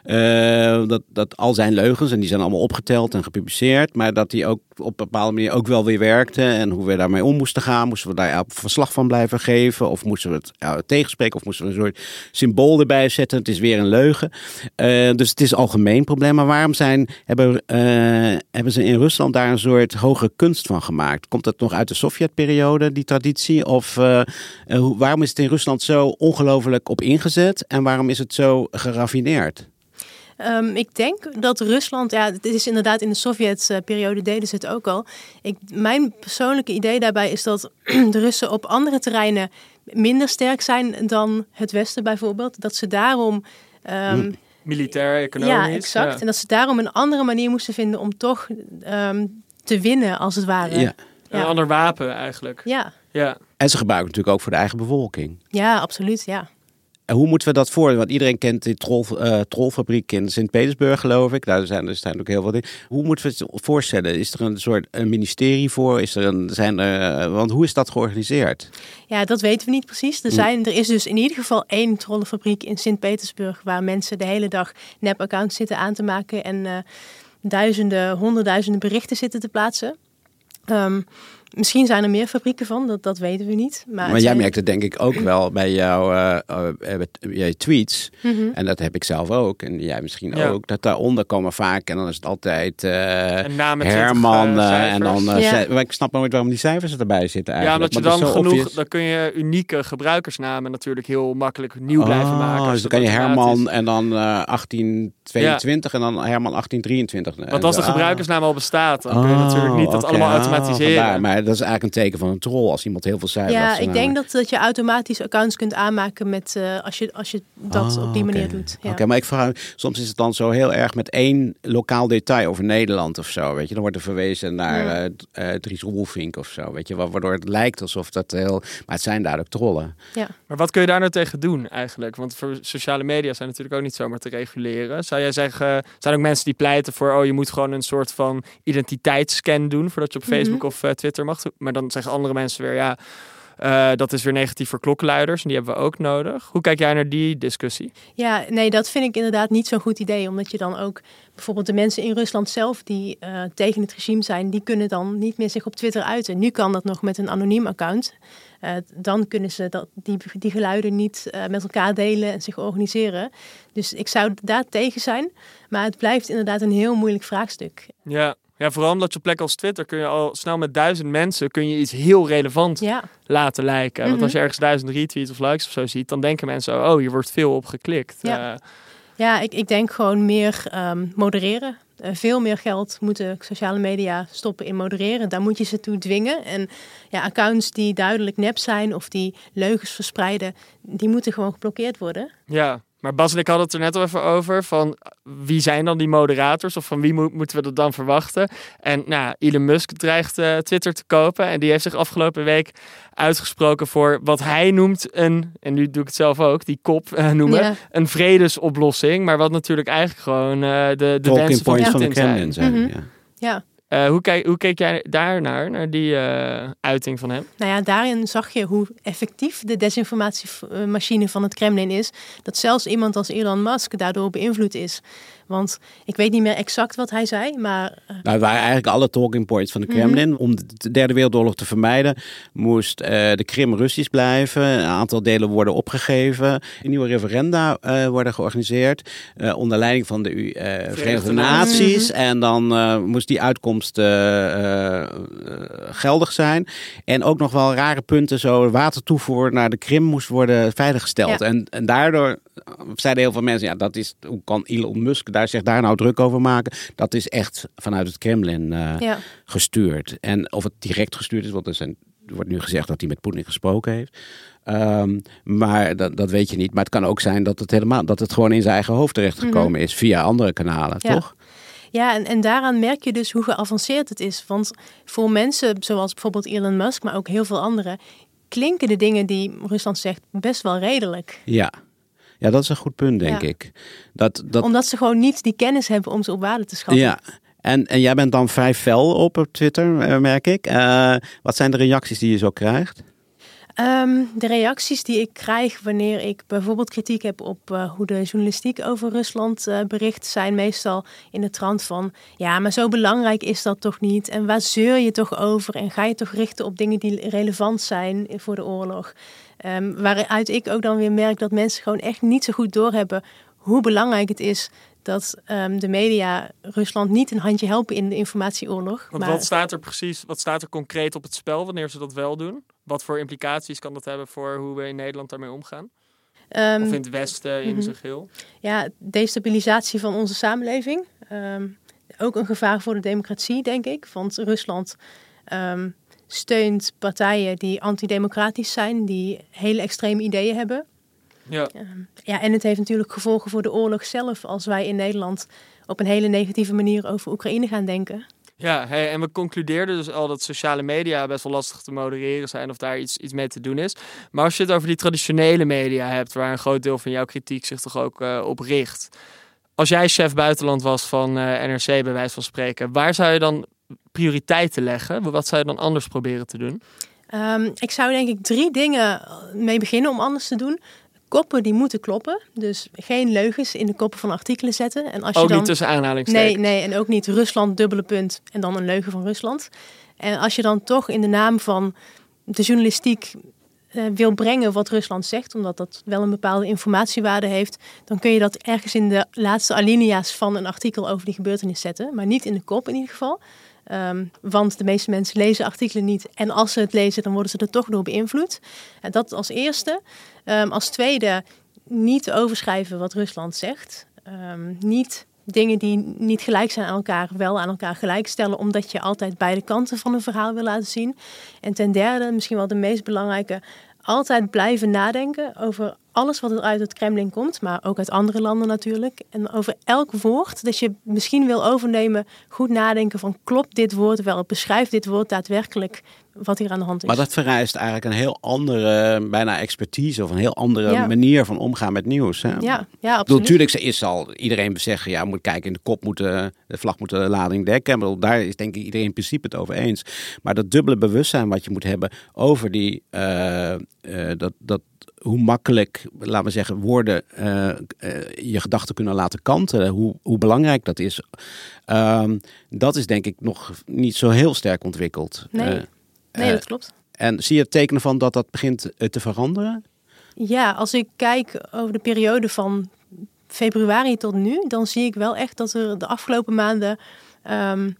Uh, dat, dat al zijn leugens, en die zijn allemaal opgeteld en gepubliceerd, maar dat die ook op een bepaalde manier ook wel weer werkte en hoe we daarmee om moesten gaan. Moesten we daar verslag van blijven geven of moesten we het ja, tegenspreken of moesten we een soort symbool erbij zetten. Het is weer een leugen. Uh, dus het is een algemeen probleem. Maar waarom zijn, hebben, uh, hebben ze in Rusland daar een soort hoge kunst van gemaakt? Komt dat nog uit de Sovjetperiode, die traditie? Of uh, uh, waarom is het in Rusland zo ongelooflijk op ingezet en waarom is het zo geraffineerd? Um, ik denk dat Rusland, ja, het is inderdaad in de Sovjetperiode deden ze het ook al. Ik, mijn persoonlijke idee daarbij is dat de Russen op andere terreinen minder sterk zijn dan het Westen bijvoorbeeld. Dat ze daarom Um, militair, economisch. Ja, exact. Ja. En dat ze daarom een andere manier moesten vinden om toch um, te winnen, als het ware. Ja. Een ja. ander wapen eigenlijk. Ja. ja. En ze gebruiken het natuurlijk ook voor de eigen bevolking. Ja, absoluut, ja. En hoe moeten we dat voor? Want iedereen kent die trol, uh, trolfabriek in Sint-Petersburg, geloof ik. Daar zijn er zijn ook heel veel dingen. Hoe moeten we het voorstellen? Is er een soort een ministerie voor? Is er een, zijn er, uh, want hoe is dat georganiseerd? Ja, dat weten we niet precies. Er, zijn, er is dus in ieder geval één trollenfabriek in Sint-Petersburg waar mensen de hele dag nep-accounts zitten aan te maken en uh, duizenden, honderdduizenden berichten zitten te plaatsen. Um, Misschien zijn er meer fabrieken van, dat, dat weten we niet. Maar, maar jij zijn... merkt het denk ik ook wel bij jouw uh, uh, uh, tweets. Mm-hmm. En dat heb ik zelf ook. En jij misschien ja. ook. Dat daaronder komen vaak. En dan is het altijd uh, Herman. Uh, en dan, uh, ja. Maar ik snap nooit waarom die cijfers erbij zitten eigenlijk. Ja, omdat je dan genoeg... Obvious... Dan kun je unieke gebruikersnamen natuurlijk heel makkelijk nieuw blijven oh, maken. Dus dan kan je Herman en dan uh, achttien tweeëntwintig ja. en dan Herman achttien drieëntwintig. Want als de gebruikersnaam al bestaat, dan kun je oh, natuurlijk niet dat okay. allemaal automatiseren. Oh, maar dat is eigenlijk een teken van een troll als iemand heel veel cijfers. Ja, ik denk dat, dat je automatisch accounts kunt aanmaken met uh, als je als je dat oh, op die manier okay. doet. Ja. Oké, okay, maar ik vraag, soms is het dan zo heel erg met één lokaal detail over Nederland of zo, weet je. Dan wordt er verwezen naar ja. uh, uh, Dries Roelvink of zo, weet je, waardoor het lijkt alsof dat heel, maar het zijn duidelijk trollen. Ja. Maar wat kun je daar nou tegen doen eigenlijk? Want voor sociale media zijn natuurlijk ook niet zomaar te reguleren. Zou jij zeggen, zijn ook mensen die pleiten voor, oh, je moet gewoon een soort van identiteitsscan doen voordat je op Facebook mm-hmm. of uh, Twitter mag, maar dan zeggen andere mensen weer, ja, uh, dat is weer negatief voor klokkenluiders en die hebben we ook nodig. Hoe kijk jij naar die discussie? Ja, nee, dat vind ik inderdaad niet zo'n goed idee, omdat je dan ook bijvoorbeeld de mensen in Rusland zelf die uh, tegen het regime zijn, die kunnen dan niet meer zich op Twitter uiten. Nu kan dat nog met een anoniem account. Uh, dan kunnen ze dat, die, die geluiden niet uh, met elkaar delen en zich organiseren. Dus ik zou daar tegen zijn, maar het blijft inderdaad een heel moeilijk vraagstuk. Ja. Ja, vooral omdat je op plekken als Twitter kun je al snel met duizend mensen kun je iets heel relevant ja. laten lijken. Mm-hmm. Want als je ergens duizend retweets of likes of zo ziet, dan denken mensen, oh, hier wordt veel op geklikt. Ja, uh, ja ik, ik denk gewoon meer um, modereren. Uh, veel meer geld moeten sociale media stoppen in modereren. Daar moet je ze toe dwingen. En ja, accounts die duidelijk nep zijn of die leugens verspreiden, die moeten gewoon geblokkeerd worden. Ja. Maar Bas en ik hadden het er net al even over van wie zijn dan die moderators of van wie mo- moeten we dat dan verwachten? En nou, Elon Musk dreigt uh, Twitter te kopen en die heeft zich afgelopen week uitgesproken voor wat hij noemt een, en nu doe ik het zelf ook, die kop uh, noemen, ja. een vredesoplossing. Maar wat natuurlijk eigenlijk gewoon uh, de, de wensen van, van de Kremlin zijn. Mm-hmm. Ja. ja. Uh, hoe, kijk, hoe keek jij daarnaar, naar die uh, uiting van hem? Nou ja, daarin zag je hoe effectief de desinformatiemachine van het Kremlin is. Dat zelfs iemand als Elon Musk daardoor beïnvloed is. Want ik weet niet meer exact wat hij zei, maar... Uh... Nou, het waren eigenlijk alle talking points van de Kremlin. Mm-hmm. Om de derde wereldoorlog te vermijden moest uh, de Krim Russisch blijven. Een aantal delen worden opgegeven. Nieuwe referenda uh, worden georganiseerd. Uh, onder leiding van de uh, Verenigde, Verenigde Naties. Mm-hmm. En dan uh, moest die uitkomst uh, uh, geldig zijn. En ook nog wel rare punten. Zo watertoevoer naar de Krim moest worden veiliggesteld. Ja. En, en daardoor zeiden heel veel mensen, ja, dat is, hoe kan Elon Musk daar zich daar nou druk over maken? Dat is echt vanuit het Kremlin uh, ja. gestuurd. En of het direct gestuurd is, want er, zijn, er wordt nu gezegd dat hij met Poetin gesproken heeft. Um, maar dat, dat weet je niet. Maar het kan ook zijn dat het helemaal, dat het gewoon in zijn eigen hoofd terechtgekomen mm-hmm. is via andere kanalen, ja. toch? Ja, en, en daaraan merk je dus hoe geavanceerd het is. Want voor mensen zoals bijvoorbeeld Elon Musk, maar ook heel veel anderen, klinken de dingen die Rusland zegt best wel redelijk. Ja. Ja, dat is een goed punt, denk ja. ik. Dat, dat... Omdat ze gewoon niet die kennis hebben om ze op waarde te schatten. Ja, en, en jij bent dan vrij fel op op Twitter, merk ik. Uh, wat zijn de reacties die je zo krijgt? Um, de reacties die ik krijg wanneer ik bijvoorbeeld kritiek heb op uh, hoe de journalistiek over Rusland uh, bericht, zijn meestal in de trant van, ja, maar zo belangrijk is dat toch niet? En waar zeur je toch over? En ga je toch richten op dingen die relevant zijn voor de oorlog? Um, waaruit ik ook dan weer merk dat mensen gewoon echt niet zo goed doorhebben hoe belangrijk het is dat um, de media Rusland niet een handje helpen in de informatieoorlog. Want maar... wat staat er precies, wat staat er concreet op het spel wanneer ze dat wel doen? Wat voor implicaties kan dat hebben voor hoe we in Nederland daarmee omgaan? Um, of in het Westen in mm-hmm. zijn geheel? Ja, destabilisatie van onze samenleving. Um, ook een gevaar voor de democratie, denk ik. Want Rusland um, steunt partijen die antidemocratisch zijn, die hele extreme ideeën hebben. Ja. Um, ja, en het heeft natuurlijk gevolgen voor de oorlog zelf als wij in Nederland op een hele negatieve manier over Oekraïne gaan denken. Ja, hey, en we concludeerden dus al dat sociale media best wel lastig te modereren zijn of daar iets, iets mee te doen is. Maar als je het over die traditionele media hebt, waar een groot deel van jouw kritiek zich toch ook uh, op richt. Als jij chef buitenland was van uh, N R C bij wijze van spreken, waar zou je dan prioriteiten leggen? Wat zou je dan anders proberen te doen? Um, ik zou denk ik drie dingen mee beginnen om anders te doen. Koppen die moeten kloppen. Dus geen leugens in de koppen van artikelen zetten. En als ook je dan... niet tussen aanhalingstekens? Nee, nee, en ook niet Rusland, dubbele punt en dan een leugen van Rusland. En als je dan toch in de naam van de journalistiek uh, wil brengen wat Rusland zegt, omdat dat wel een bepaalde informatiewaarde heeft, dan kun je dat ergens in de laatste alinea's van een artikel over die gebeurtenis zetten. Maar niet in de kop in ieder geval. Um, want de meeste mensen lezen artikelen niet. En als ze het lezen, dan worden ze er toch door beïnvloed. En dat als eerste. Um, als tweede, niet overschrijven wat Rusland zegt. Um, niet dingen die niet gelijk zijn aan elkaar, wel aan elkaar gelijkstellen, omdat je altijd beide kanten van een verhaal wil laten zien. En ten derde, misschien wel de meest belangrijke, altijd blijven nadenken over alles wat er uit het Kremlin komt, maar ook uit andere landen natuurlijk. En over elk woord dat je misschien wil overnemen, goed nadenken van klopt dit woord wel, beschrijft dit woord daadwerkelijk wat hier aan de hand is. Maar dat vereist eigenlijk een heel andere, bijna expertise of een heel andere ja. manier van omgaan met nieuws. Hè? Ja, ja, absoluut. Natuurlijk is al iedereen zeggen, ja, moet kijken, in de kop moet de, de vlag moet de lading dekken. Bedoel, daar is denk ik iedereen in principe het over eens. Maar dat dubbele bewustzijn wat je moet hebben over die, uh, uh, dat, dat hoe makkelijk, laten we zeggen, woorden uh, uh, je gedachten kunnen laten kantelen. Hoe, hoe belangrijk dat is. Um, dat is denk ik nog niet zo heel sterk ontwikkeld. Nee, uh, nee dat klopt. Uh, en zie je tekenen van dat dat begint uh, te veranderen? Ja, als ik kijk over de periode van februari tot nu, dan zie ik wel echt dat er de afgelopen maanden Um,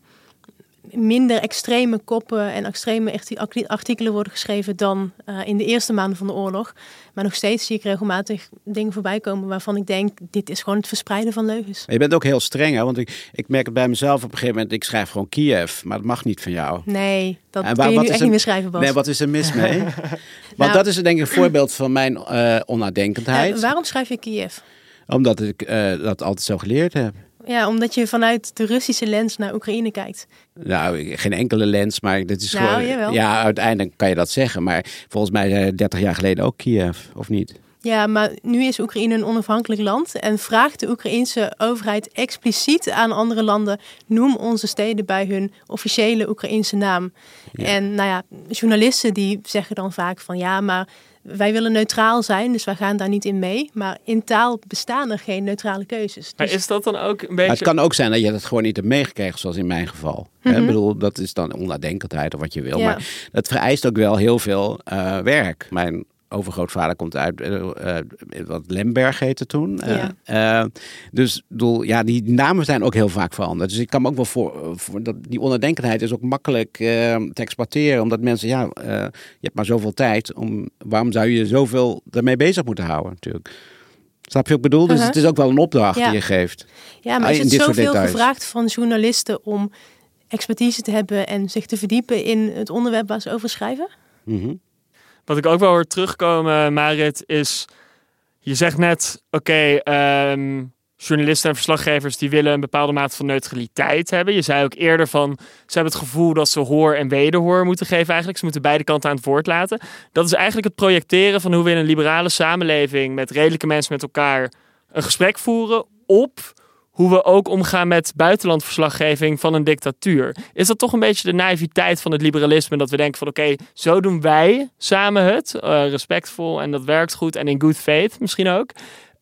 minder extreme koppen en extreme artikelen worden geschreven dan uh, in de eerste maanden van de oorlog. Maar nog steeds zie ik regelmatig dingen voorbij komen waarvan ik denk, dit is gewoon het verspreiden van leugens. Je bent ook heel streng, hè? Want ik, ik merk het bij mezelf op een gegeven moment, ik schrijf gewoon Kiev, maar dat mag niet van jou. Nee, dat en waar, kun je nu echt er, niet meer schrijven, Bas. Nee, wat is er mis mee? Want nou, dat is denk ik een voorbeeld van mijn uh, onnadenkendheid. Uh, waarom schrijf je Kiev? Omdat ik uh, dat altijd zo geleerd heb. Ja, omdat je vanuit de Russische lens naar Oekraïne kijkt. Nou, geen enkele lens, maar dit is nou, gewoon... Jawel. Ja, uiteindelijk kan je dat zeggen. Maar volgens mij dertig jaar geleden ook Kiev, of niet? Ja, maar nu is Oekraïne een onafhankelijk land en vraagt de Oekraïense overheid expliciet aan andere landen, noem onze steden bij hun officiële Oekraïense naam. Ja. En nou ja, journalisten die zeggen dan vaak van ja, maar wij willen neutraal zijn, dus wij gaan daar niet in mee. Maar in taal bestaan er geen neutrale keuzes. Dus... Maar is dat dan ook een beetje... Maar het kan ook zijn dat je dat gewoon niet hebt meegekregen, zoals in mijn geval. Mm-hmm. Ik bedoel, dat is dan onnadenkendheid of wat je wil. Ja. Maar dat vereist ook wel heel veel uh, werk. Mijn overgrootvader komt uit uh, uh, wat Lemberg heette toen. Ja. Uh, uh, dus bedoel, ja, die namen zijn ook heel vaak veranderd. Dus ik kan me ook wel voor, voor dat die onnadenkendheid is ook makkelijk uh, te exploiteren, omdat mensen, ja, uh, je hebt maar zoveel tijd. Om, waarom zou je zoveel ermee bezig moeten houden, natuurlijk? Snap je wat ik bedoel? Dus uh-huh. Het is ook wel een opdracht ja. die je geeft. Ja, maar is het zoveel gevraagd van journalisten om expertise te hebben en zich te verdiepen in het onderwerp waar ze over schrijven? Mm-hmm. Wat ik ook wel hoor terugkomen, Marit, is... Je zegt net, oké, okay, um, journalisten en verslaggevers die willen een bepaalde mate van neutraliteit hebben. Je zei ook eerder van, ze hebben het gevoel dat ze hoor en wederhoor moeten geven eigenlijk. Ze moeten beide kanten aan het woord laten. Dat is eigenlijk het projecteren van hoe we in een liberale samenleving met redelijke mensen met elkaar een gesprek voeren op hoe we ook omgaan met buitenlandverslaggeving van een dictatuur. Is dat toch een beetje de naïviteit van het liberalisme, dat we denken van oké, okay, zo doen wij samen het, uh, respectvol en dat werkt goed en in good faith misschien ook.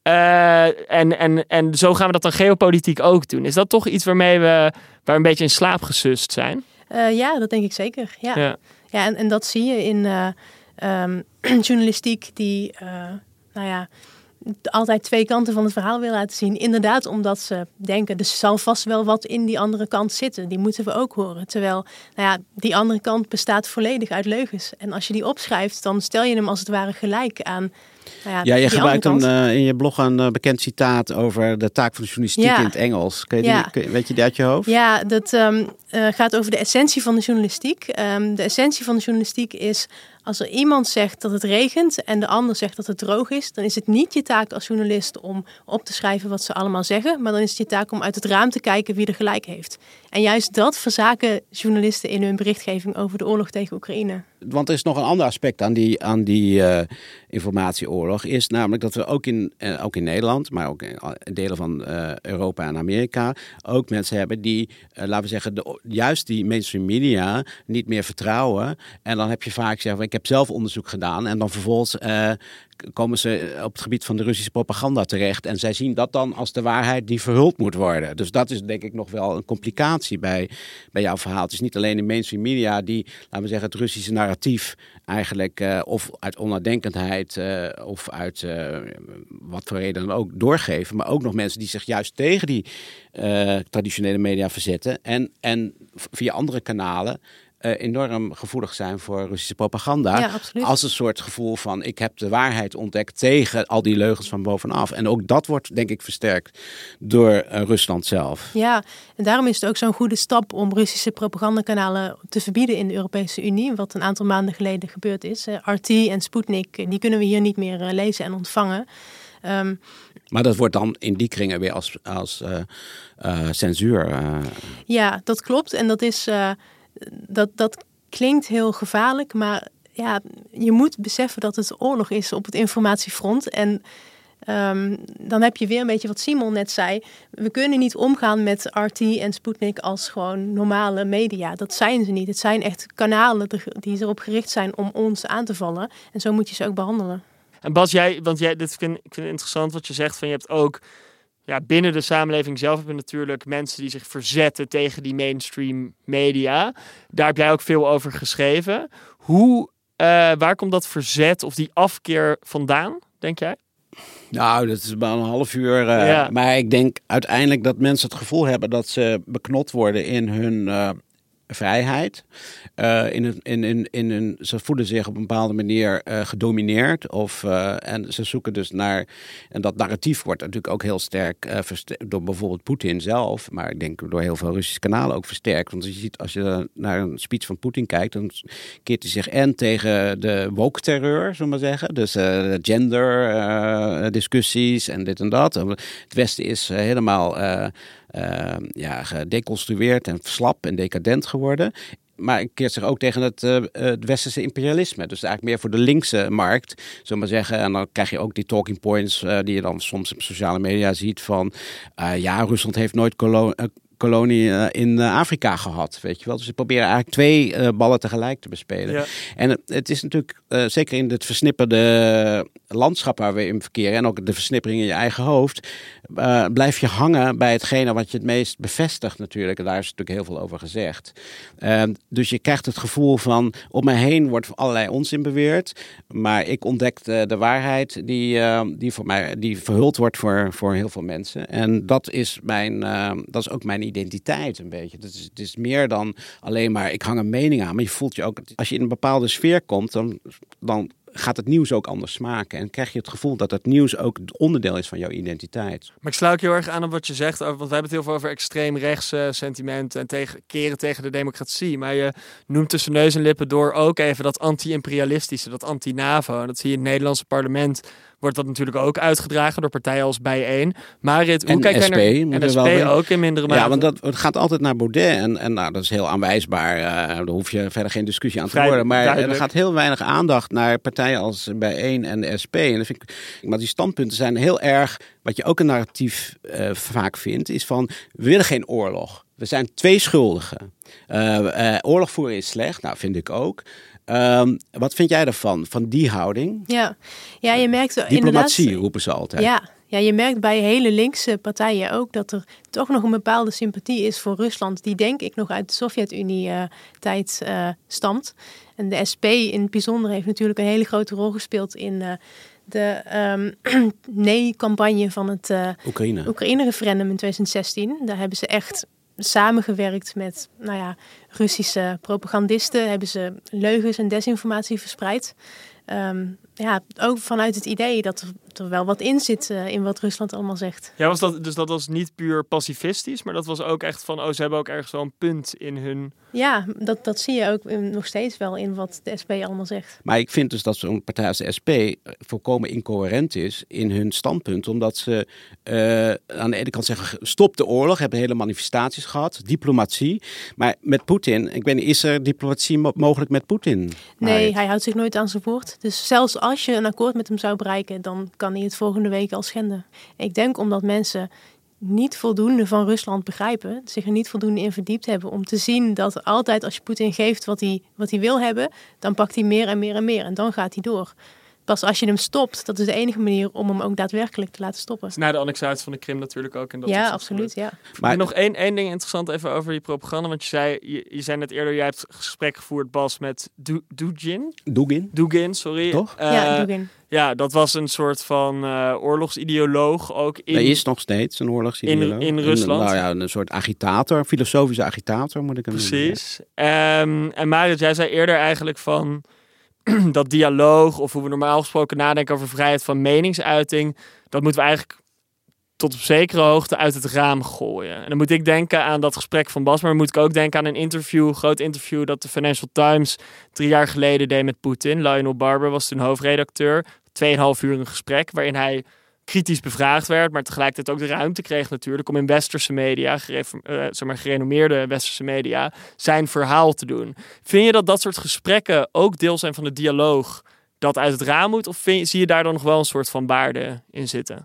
Uh, en, en, en zo gaan we dat dan geopolitiek ook doen. Is dat toch iets waarmee we waar we een beetje in slaap gesust zijn? Uh, ja, dat denk ik zeker. Ja, ja. ja en, en dat zie je in uh, um, journalistiek die, uh, nou ja, altijd twee kanten van het verhaal wil laten zien. Inderdaad, omdat ze denken, er zal vast wel wat in die andere kant zitten. Die moeten we ook horen. Terwijl, nou ja, die andere kant bestaat volledig uit leugens. En als je die opschrijft, dan stel je hem als het ware gelijk aan Nou ja, Ja, je gebruikt een, uh, in je blog een uh, bekend citaat over de taak van de journalistiek ja. in het Engels. Kun je die, ja. kun, weet je die uit je hoofd? Ja, dat um, uh, gaat over de essentie van de journalistiek. Um, de essentie van de journalistiek is, als er iemand zegt dat het regent en de ander zegt dat het droog is, dan is het niet je taak als journalist om op te schrijven wat ze allemaal zeggen, maar dan is het je taak om uit het raam te kijken wie er gelijk heeft. En juist dat verzaken journalisten in hun berichtgeving over de oorlog tegen Oekraïne. Want er is nog een ander aspect aan die, aan die uh, informatieoorlog, is namelijk dat we ook in, uh, ook in Nederland, maar ook in delen van uh, Europa en Amerika, ook mensen hebben die, uh, laten we zeggen, de, juist die mainstream media niet meer vertrouwen. En dan heb je vaak zeggen, ik heb zelf onderzoek gedaan en dan vervolgens uh, komen ze op het gebied van de Russische propaganda terecht. En zij zien dat dan als de waarheid die verhuld moet worden. Dus dat is denk ik nog wel een complicatie bij, bij jouw verhaal. Het is niet alleen de mainstream media die, laten we zeggen, het Russische narratief eigenlijk uh, of uit onnadenkendheid uh, of uit uh, wat voor reden dan ook doorgeven. Maar ook nog mensen die zich juist tegen die uh, traditionele media verzetten. En, en via andere kanalen Uh, enorm gevoelig zijn voor Russische propaganda. Ja, absoluut. Als een soort gevoel van, ik heb de waarheid ontdekt tegen al die leugens van bovenaf. En ook dat wordt, denk ik, versterkt door uh, Rusland zelf. Ja, en daarom is het ook zo'n goede stap om Russische propagandakanalen te verbieden in de Europese Unie. Wat een aantal maanden geleden gebeurd is. Uh, R T en Sputnik, die kunnen we hier niet meer uh, lezen en ontvangen. Um, maar dat wordt dan in die kringen weer als, als uh, uh, censuur. Uh... Ja, dat klopt. En dat is... Uh, Dat, dat klinkt heel gevaarlijk, maar ja, je moet beseffen dat het oorlog is op het informatiefront. En um, dan heb je weer een beetje wat Simon net zei. We kunnen niet omgaan met R T en Sputnik als gewoon normale media. Dat zijn ze niet. Het zijn echt kanalen die erop gericht zijn om ons aan te vallen. En zo moet je ze ook behandelen. En Bas, jij, want jij, dit vind, ik vind het interessant wat je zegt. Van je hebt ook... Ja, binnen de samenleving zelf hebben we natuurlijk mensen die zich verzetten tegen die mainstream media. Daar heb jij ook veel over geschreven. Hoe, uh, waar komt dat verzet of die afkeer vandaan, denk jij? Nou, dat is maar een half uur. Uh, ja. Maar ik denk uiteindelijk dat mensen het gevoel hebben dat ze beknot worden in hun uh, vrijheid. Uh, in een, in, in, in een, ze voelen zich op een bepaalde manier uh, gedomineerd. Of, uh, en ze zoeken dus naar... En dat narratief wordt natuurlijk ook heel sterk uh, versterkt door bijvoorbeeld Poetin zelf. Maar ik denk door heel veel Russische kanalen ook versterkt. Want je ziet, als je naar een speech van Poetin kijkt, dan keert hij zich en tegen de woke-terreur, zullen we maar zeggen. Dus uh, gender uh, discussies en dit en dat. Het Westen is uh, helemaal... Uh, Uh, ja, gedeconstrueerd en slap en decadent geworden. Maar ik keert zich ook tegen het, uh, het westerse imperialisme. Dus eigenlijk meer voor de linkse markt, zullen we maar zeggen. En dan krijg je ook die talking points uh, die je dan soms op sociale media ziet van... Uh, ja, Rusland heeft nooit kolo- uh, kolonie uh, in uh, Afrika gehad, weet je wel. Dus ze proberen eigenlijk twee uh, ballen tegelijk te bespelen. Ja. En het, het is natuurlijk, uh, zeker in het versnipperde landschap waar we in verkeren... en ook de versnippering in je eigen hoofd... Uh, blijf je hangen bij hetgene wat je het meest bevestigt natuurlijk. En daar is natuurlijk heel veel over gezegd. Uh, dus je krijgt het gevoel van... om mij heen wordt allerlei onzin beweerd. Maar ik ontdek de, de waarheid die, uh, die, voor mij, die verhuld wordt voor, voor heel veel mensen. En dat is, mijn, uh, dat is ook mijn identiteit een beetje. Het is, het is meer dan alleen maar ik hang een mening aan. Maar je voelt je ook... Als je in een bepaalde sfeer komt, dan... dan gaat het nieuws ook anders smaken. En krijg je het gevoel dat het nieuws ook onderdeel is van jouw identiteit. Maar ik sluit heel erg aan op wat je zegt. Want we hebben het heel veel over extreem rechtse sentimenten en tegen, keren tegen de democratie. Maar je noemt tussen neus en lippen door ook even dat anti-imperialistische, dat anti-NAVO. En dat zie je in het Nederlandse parlement. Wordt dat natuurlijk ook uitgedragen door partijen als Bijeen. Marit, hoe en kijk jij naar... En S P ook in mindere mate. Ja, want dat, het gaat altijd naar Baudet. En, en nou, dat is heel aanwijsbaar. Uh, daar hoef je verder geen discussie aan te Vrij worden. Maar duidelijk. er gaat heel weinig aandacht naar partijen als Bijeen en de S P. En dat vind ik, maar die standpunten zijn heel erg... Wat je ook een narratief uh, vaak vindt, is van... we willen geen oorlog. We zijn twee schuldigen. Uh, uh, oorlog voeren is slecht. Nou, vind ik ook. Um, wat vind jij daarvan, van die houding? Ja, ja je merkt... Diplomatie roepen ze altijd. Ja, ja, je merkt bij hele linkse partijen ook dat er toch nog een bepaalde sympathie is voor Rusland. Die denk ik nog uit de Sovjet-Unie-tijd uh, uh, stamt. En de S P in het bijzonder heeft natuurlijk een hele grote rol gespeeld in... Uh, de um, nee-campagne van het uh, Oekraïne. Oekraïne-referendum in twintig zestien. Daar hebben ze echt samengewerkt met nou ja, Russische propagandisten. Hebben ze leugens en desinformatie verspreid. Um, ja, ook vanuit het idee dat er, er wel wat in zit uh, in wat Rusland allemaal zegt. Ja, was dat, dus dat was niet puur pacifistisch, maar dat was ook echt van, oh, ze hebben ook ergens wel een punt in hun... Ja, dat, dat zie je ook in, nog steeds wel in wat de S P allemaal zegt. Maar ik vind dus dat zo'n partij als de S P volkomen incoherent is in hun standpunt. Omdat ze uh, aan de ene kant zeggen, stop de oorlog, hebben hele manifestaties gehad, diplomatie. Maar met Poetin, ik weet niet, is er diplomatie mo- mogelijk met Poetin? Nee, hij, hij houdt zich nooit aan zijn woord. Dus zelfs als je een akkoord met hem zou bereiken, dan kan hij het volgende week al schenden. Ik denk omdat mensen niet voldoende van Rusland begrijpen, zich er niet voldoende in verdiept hebben om te zien dat altijd als je Poetin geeft wat hij, wat hij wil hebben, dan pakt hij meer en meer en meer en dan gaat hij door. Pas als je hem stopt, dat is de enige manier om hem ook daadwerkelijk te laten stoppen. Na de annexatie van de Krim natuurlijk ook. En dat ja, absoluut, ja. Maar nog één, één ding interessant even over die propaganda. Want je zei, je, je zei net eerder, jij hebt gesprek gevoerd, Bas, met du, Dugin. Dugin. Dugin, sorry. Toch? Uh, ja, Dugin. Ja, dat was een soort van uh, oorlogsideoloog ook in... Er is nog steeds een oorlogsideoloog. In, in Rusland. Een, nou ja, een soort agitator, filosofische agitator moet ik hem noemen. Precies. Um, en Marit, jij zei eerder eigenlijk van... dat dialoog, of hoe we normaal gesproken nadenken over vrijheid van meningsuiting, dat moeten we eigenlijk tot op zekere hoogte uit het raam gooien. En dan moet ik denken aan dat gesprek van Bas, maar dan moet ik ook denken aan een interview, een groot interview dat de Financial Times drie jaar geleden deed met Poetin. Lionel Barber was toen hoofdredacteur. Tweeënhalf uur een gesprek waarin hij kritisch bevraagd werd, maar tegelijkertijd ook de ruimte kreeg natuurlijk om in westerse media, gere- uh, zeg maar gerenommeerde westerse media, zijn verhaal te doen. Vind je dat dat soort gesprekken ook deel zijn van de dialoog dat uit het raam moet? Of vind, zie je daar dan nog wel een soort van waarde in zitten?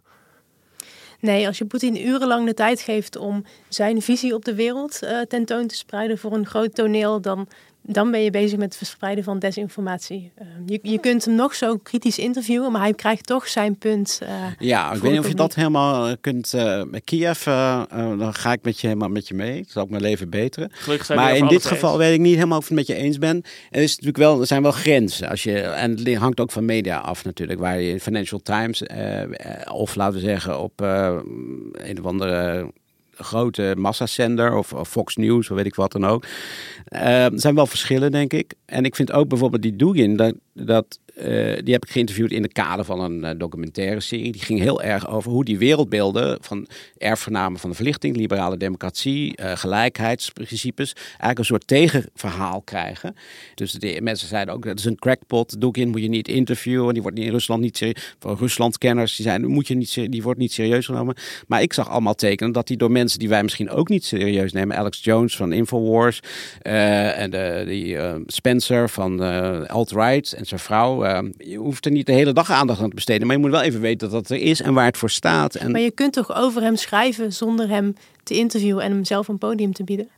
Nee, als je Poetin urenlang de tijd geeft om zijn visie op de wereld uh, tentoon te spreiden voor een groot toneel, dan, dan ben je bezig met het verspreiden van desinformatie. Uh, je, je kunt hem nog zo kritisch interviewen, maar hij krijgt toch zijn punt. Uh, ja, ik weet niet of je dat helemaal kunt. Uh, met Kiev, uh, uh, dan ga ik met je helemaal met je mee. Dat zal ik mijn leven beteren. Maar in dit geval eens. weet ik niet helemaal of ik het met je eens ben. Er, is natuurlijk wel, er zijn wel grenzen. Als je, en het hangt ook van media af natuurlijk. Waar je in Financial Times, uh, of laten we zeggen op uh, een of andere grote massazender of, of Fox News, of weet ik wat dan ook. Uh, er zijn wel verschillen, denk ik. En ik vind ook bijvoorbeeld die Dugin, dat, dat, uh, die heb ik geïnterviewd in de kader van een uh, documentaire serie. Die ging heel erg over hoe die wereldbeelden van erfgenamen van de verlichting, liberale democratie, uh, gelijkheidsprincipes, eigenlijk een soort tegenverhaal krijgen. Dus de mensen zeiden ook, dat is een crackpot. Dugin moet je niet interviewen. Die wordt in Rusland niet serieus. Voor Ruslandkenners, die zijn, moet je niet, die wordt niet serieus genomen. Maar ik zag allemaal tekenen dat die door mensen die wij misschien ook niet serieus nemen, Alex Jones van Infowars, uh, en de, die uh, Spencer van uh, Alt-Right en zijn vrouw. Uh, je hoeft er niet de hele dag aandacht aan te besteden, maar je moet wel even weten dat dat er is en waar het voor staat. En... Maar je kunt toch over hem schrijven zonder hem te interviewen en hem zelf een podium te bieden?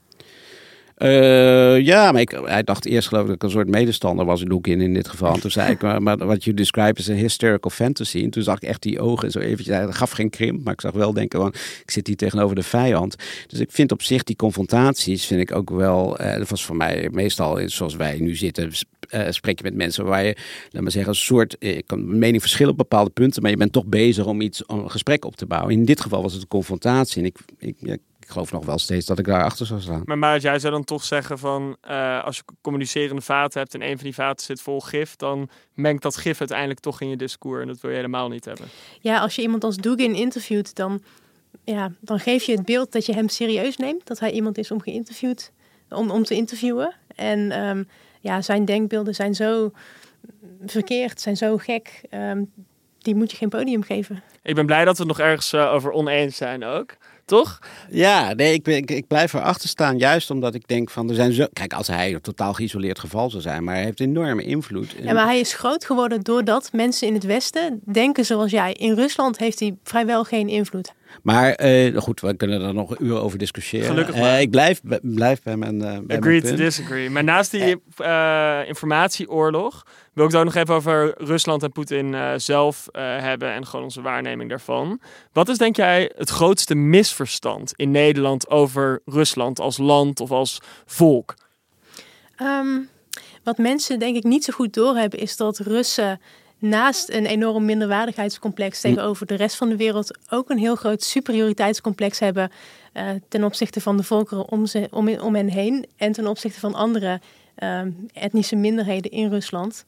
Uh, ja, maar ik, hij dacht eerst geloof ik dat ik een soort medestander was in Dugin in dit geval. En toen zei ik, maar, maar wat you describe is een hysterical fantasy. En toen zag ik echt die ogen zo eventjes, hij gaf geen krimp, maar ik zag wel denken, van, ik zit hier tegenover de vijand. Dus ik vind op zich die confrontaties, vind ik ook wel, uh, dat was voor mij meestal zoals wij nu zitten, uh, spreek je met mensen waar je, laat maar zeggen, een soort, ik kan mening verschillen op bepaalde punten, maar je bent toch bezig om iets, om een gesprek op te bouwen. In dit geval was het een confrontatie en ik, ik, ik Ik geloof nog wel steeds dat ik daar achter zou staan. Maar Marit, jij zou dan toch zeggen van, uh, als je communicerende vaten hebt en een van die vaten zit vol gif, dan mengt dat gif uiteindelijk toch in je discours en dat wil je helemaal niet hebben. Ja, als je iemand als Dugin interviewt, dan, ja, dan geef je het beeld dat je hem serieus neemt. Dat hij iemand is om geïnterviewd, om, om te interviewen. En um, ja, zijn denkbeelden zijn zo verkeerd, zijn zo gek. Um, die moet je geen podium geven. Ik ben blij dat we het nog ergens uh, over oneens zijn ook. Toch? Ja, nee, ik, ik, ik blijf erachter staan. Juist omdat ik denk van, er zijn zo... Kijk, als hij een totaal geïsoleerd geval zou zijn, maar hij heeft enorme invloed. Ja, maar hij is groot geworden doordat mensen in het Westen denken zoals jij. In Rusland heeft hij vrijwel geen invloed. Maar uh, goed, we kunnen er nog een uur over discussiëren. Gelukkig maar. Uh, ik blijf, blijf bij mijn, uh, bij Agree mijn to disagree. Maar naast die uh, informatieoorlog wil ik het ook nog even over Rusland en Poetin uh, zelf uh, hebben en gewoon onze waarneming daarvan. Wat is, denk jij, het grootste misverstand in Nederland over Rusland als land of als volk? Um, wat mensen denk ik niet zo goed doorhebben is dat Russen naast een enorm minderwaardigheidscomplex tegenover de rest van de wereld ook een heel groot superioriteitscomplex hebben uh, ten opzichte van de volkeren om, ze, om, om hen heen en ten opzichte van andere uh, etnische minderheden in Rusland.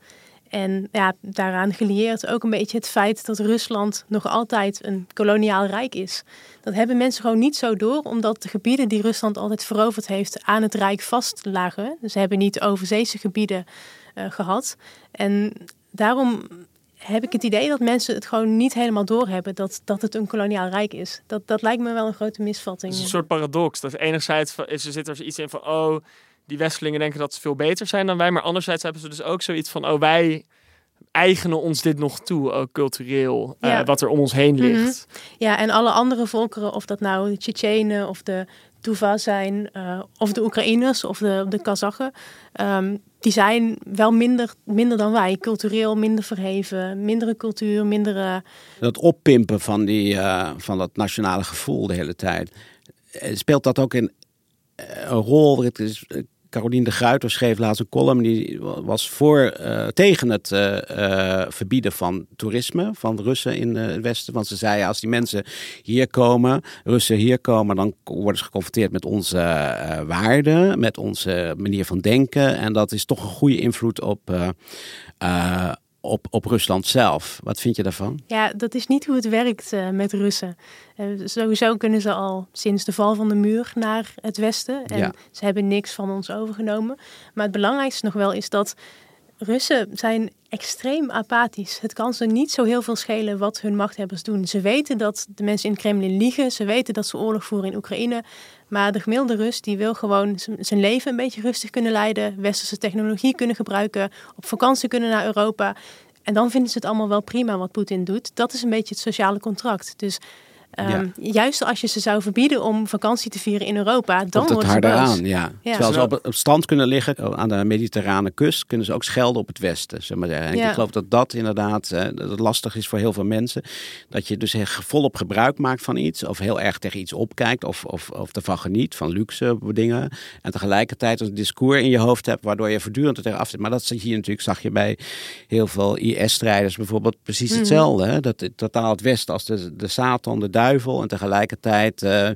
En ja, daaraan gelieerd ook een beetje het feit dat Rusland nog altijd een koloniaal rijk is. Dat hebben mensen gewoon niet zo door, omdat de gebieden die Rusland altijd veroverd heeft aan het rijk vastlagen. Dus ze hebben niet overzeese gebieden uh, gehad. En daarom heb ik het idee dat mensen het gewoon niet helemaal doorhebben dat, dat het een koloniaal rijk is. Dat, dat lijkt me wel een grote misvatting. Het is een soort paradox. Dat enerzijds is, er zit er iets in van, oh, die Westelingen denken dat ze veel beter zijn dan wij. Maar anderzijds hebben ze dus ook zoiets van, oh, wij eigenen ons dit nog toe, ook cultureel, ja. uh, wat er om ons heen ligt. Mm-hmm. Ja, en alle andere volkeren, of dat nou de Tsjetsjenen of de Tuva zijn, uh, of de Oekraïners of de, de Kazachen, um, die zijn wel minder, minder dan wij. Cultureel minder verheven, mindere cultuur, mindere... Dat oppimpen van, die, uh, van dat nationale gevoel de hele tijd. Speelt dat ook in uh, een rol? Het is, uh, Caroline de Gruyter schreef laatst een column, die was voor, uh, tegen het uh, uh, verbieden van toerisme van Russen in uh, het Westen. Want ze zei, als die mensen hier komen, Russen hier komen, dan worden ze geconfronteerd met onze uh, waarden, met onze manier van denken. En dat is toch een goede invloed op... Uh, uh, Op, op Rusland zelf. Wat vind je daarvan? Ja, dat is niet hoe het werkt uh, met Russen. Uh, sowieso kunnen ze al sinds de val van de muur naar het westen. En ja. Ze hebben niks van ons overgenomen. Maar het belangrijkste nog wel is dat Russen zijn extreem apathisch. Het kan ze niet zo heel veel schelen wat hun machthebbers doen. Ze weten dat de mensen in het Kremlin liegen. Ze weten dat ze oorlog voeren in Oekraïne. Maar de gemiddelde Rus die wil gewoon zijn leven een beetje rustig kunnen leiden. Westerse technologie kunnen gebruiken. Op vakantie kunnen naar Europa. En dan vinden ze het allemaal wel prima wat Poetin doet. Dat is een beetje het sociale contract. Dus um, ja. juist als je ze zou verbieden om vakantie te vieren in Europa, dan wordt het harder aan. Ja. Ja. Terwijl ze op het strand kunnen liggen aan de mediterrane kust, kunnen ze ook schelden op het westen. Zeg maar. En ja. Ik geloof dat dat inderdaad uh, dat lastig is voor heel veel mensen. Dat je dus volop gebruik maakt van iets, of heel erg tegen iets opkijkt, of, of, of ervan geniet, van luxe dingen. En tegelijkertijd een discours in je hoofd hebt, waardoor je voortdurend er tegen af zit. Maar dat zie je natuurlijk, zag je bij heel veel I S-strijders bijvoorbeeld precies mm. hetzelfde. Hè? Dat het, totaal het Westen als de, de Satan, de duivel, en tegelijkertijd uh,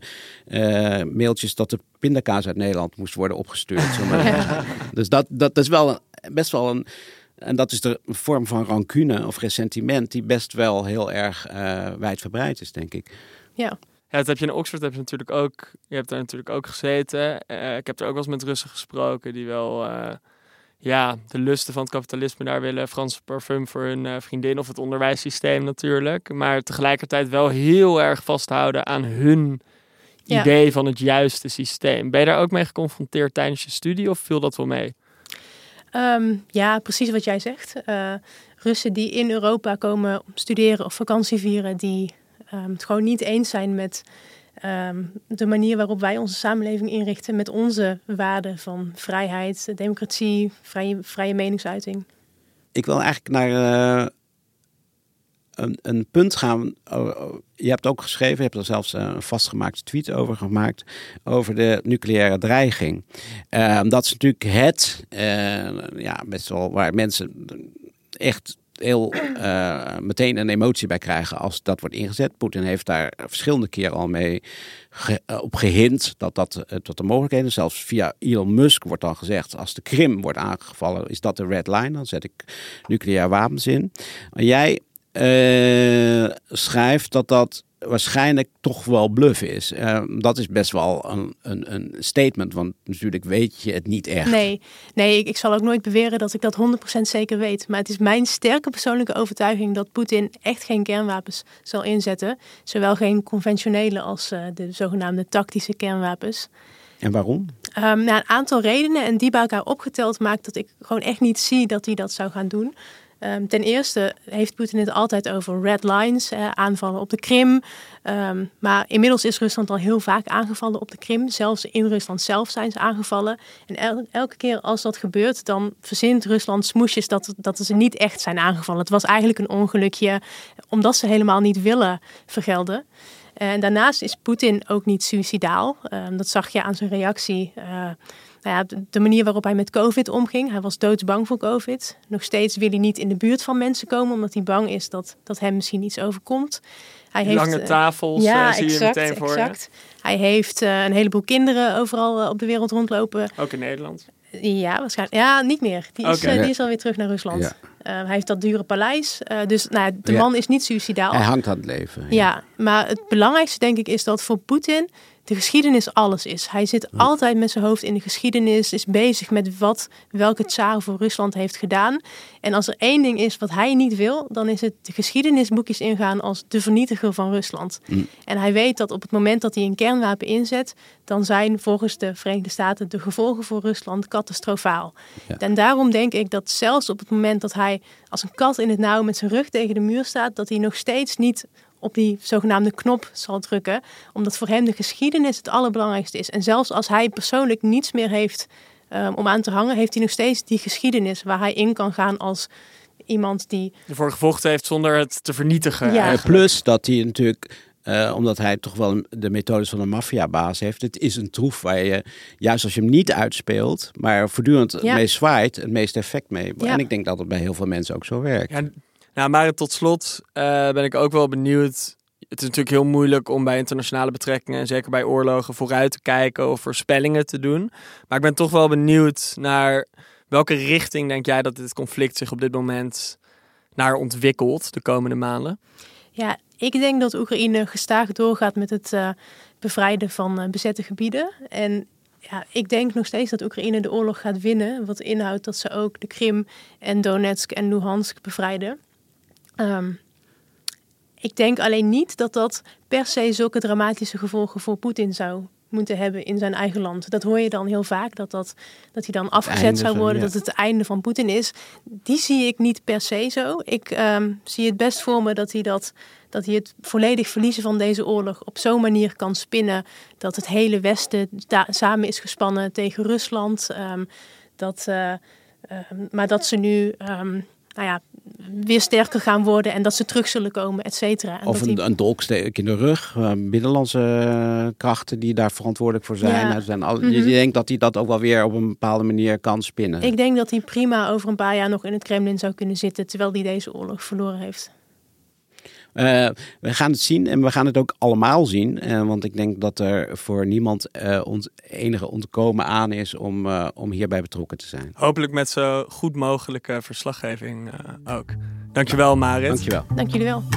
uh, mailtjes dat de pindakaas uit Nederland moest worden opgestuurd. Ja. Dus dat, dat is wel een, best wel een... En dat is de vorm van rancune of ressentiment die best wel heel erg uh, wijdverbreid is, denk ik. Ja. Ja, dat heb je in Oxford heb je natuurlijk ook. Je hebt daar natuurlijk ook gezeten. Uh, ik heb er ook wel eens met Russen gesproken die wel... Uh, Ja, de lusten van het kapitalisme daar willen. Franse parfum voor hun uh, vriendin of het onderwijssysteem natuurlijk. Maar tegelijkertijd wel heel erg vasthouden aan hun ja. idee van het juiste systeem. Ben je daar ook mee geconfronteerd tijdens je studie of viel dat wel mee? Um, ja, precies wat jij zegt. Uh, Russen die in Europa komen studeren of vakantie vieren, die um, het gewoon niet eens zijn met... Um, de manier waarop wij onze samenleving inrichten met onze waarden van vrijheid, democratie, vrije, vrije meningsuiting. Ik wil eigenlijk naar uh, een, een punt gaan. Uh, je hebt ook geschreven, je hebt er zelfs een vastgemaakte tweet over gemaakt, over de nucleaire dreiging. Uh, dat is natuurlijk het, uh, ja, best wel waar mensen echt... heel uh, meteen een emotie bij krijgen als dat wordt ingezet. Poetin heeft daar verschillende keren al mee ge, uh, op gehint dat dat uh, tot de mogelijkheden is. Zelfs via Elon Musk wordt dan gezegd, als de Krim wordt aangevallen, is dat de red line. Dan zet ik nucleaire wapens in. Maar jij uh, schrijft dat dat waarschijnlijk toch wel bluff is. Uh, dat is best wel een, een, een statement, want natuurlijk weet je het niet echt. Nee, nee ik, ik zal ook nooit beweren dat ik dat honderd procent zeker weet. Maar het is mijn sterke persoonlijke overtuiging dat Poetin echt geen kernwapens zal inzetten. Zowel geen conventionele als uh, de zogenaamde tactische kernwapens. En waarom? Um, nou, een aantal redenen en die bij elkaar opgeteld maakt dat ik gewoon echt niet zie dat hij dat zou gaan doen. Um, ten eerste heeft Poetin het altijd over red lines, eh, aanvallen op de Krim. Um, maar inmiddels is Rusland al heel vaak aangevallen op de Krim. Zelfs in Rusland zelf zijn ze aangevallen. En el- elke keer als dat gebeurt, dan verzint Rusland smoesjes dat, dat ze niet echt zijn aangevallen. Het was eigenlijk een ongelukje, omdat ze helemaal niet willen vergelden. En daarnaast is Poetin ook niet suïcidaal. Um, dat zag je aan zijn reactie. Uh, Nou ja, de manier waarop hij met COVID omging. Hij was doodsbang voor COVID. Nog steeds wil hij niet in de buurt van mensen komen, omdat hij bang is dat, dat hem misschien iets overkomt. Hij heeft, lange tafels, ja, uh, zie exact, je meteen voor exact. Je. Hij heeft uh, een heleboel kinderen overal uh, op de wereld rondlopen. Ook in Nederland. Ja, waarschijnlijk. Ja, niet meer. Die is, Okay. uh, die is alweer terug naar Rusland. Ja. Uh, hij heeft dat dure paleis. Uh, dus nou, de Ja. man is niet suicidaal. Hij hangt aan het leven. Ja. ja, maar het belangrijkste denk ik is dat voor Poetin de geschiedenis alles is. Hij zit ja. altijd met zijn hoofd in de geschiedenis, is bezig met wat welke tsaar voor Rusland heeft gedaan. En als er één ding is wat hij niet wil, dan is het de geschiedenisboekjes ingaan als de vernietiger van Rusland. Mm. En hij weet dat op het moment dat hij een kernwapen inzet, dan zijn volgens de Verenigde Staten de gevolgen voor Rusland catastrofaal. Ja. En daarom denk ik dat zelfs op het moment dat hij als een kat in het nauw met zijn rug tegen de muur staat, dat hij nog steeds niet op die zogenaamde knop zal drukken. Omdat voor hem de geschiedenis het allerbelangrijkste is. En zelfs als hij persoonlijk niets meer heeft um, om aan te hangen, heeft hij nog steeds die geschiedenis waar hij in kan gaan als iemand die ervoor gevochten heeft zonder het te vernietigen. Ja. Plus dat hij natuurlijk, uh, omdat hij toch wel de methodes van een maffiabaas heeft, het is een troef waar je, juist als je hem niet uitspeelt, maar voortdurend het ja. meest zwaait, het meest effect mee. Ja. En ik denk dat het bij heel veel mensen ook zo werkt. Ja, nou, maar tot slot uh, ben ik ook wel benieuwd. Het is natuurlijk heel moeilijk om bij internationale betrekkingen en zeker bij oorlogen vooruit te kijken of voorspellingen te doen. Maar ik ben toch wel benieuwd naar welke richting denk jij dat dit conflict zich op dit moment naar ontwikkelt de komende maanden? Ja, ik denk dat Oekraïne gestaag doorgaat met het uh, bevrijden van uh, bezette gebieden. En ja, ik denk nog steeds dat Oekraïne de oorlog gaat winnen. Wat inhoudt dat ze ook de Krim en Donetsk en Luhansk bevrijden. Um, ik denk alleen niet dat dat per se zulke dramatische gevolgen voor Poetin zou moeten hebben in zijn eigen land. Dat hoor je dan heel vaak, dat, dat, dat hij dan afgezet zou worden, van, ja. dat het het einde van Poetin is. Die zie ik niet per se zo. Ik um, zie het best voor me dat hij, dat, dat hij het volledig verliezen van deze oorlog op zo'n manier kan spinnen dat het hele Westen da- samen is gespannen tegen Rusland. Um, dat, uh, uh, maar dat ze nu Um, nou ja, weer sterker gaan worden en dat ze terug zullen komen, et cetera. Of een, die... een dolksteek in de rug. Uh, binnenlandse uh, krachten die daar verantwoordelijk voor zijn. Ja. zijn al, mm-hmm. Je denkt dat hij dat ook wel weer op een bepaalde manier kan spinnen. Ik denk dat hij prima over een paar jaar nog in het Kremlin zou kunnen zitten, terwijl hij deze oorlog verloren heeft. Uh, we gaan het zien en we gaan het ook allemaal zien. Uh, want ik denk dat er voor niemand uh, ont- enige ontkomen aan is om, uh, om hierbij betrokken te zijn. Hopelijk met zo goed mogelijke verslaggeving uh, ook. Dankjewel, Marit. Dankjewel. Dank jullie wel.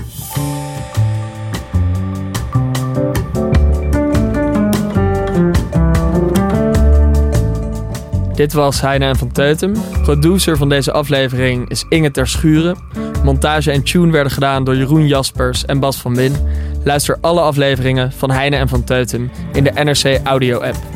Dit was Heine en van Teutem. Producer van deze aflevering is Inge ter Schuren. Montage en tune werden gedaan door Jeroen Jaspers en Bas van Win. Luister alle afleveringen van Heine en van Teutem in de N R C Audio app.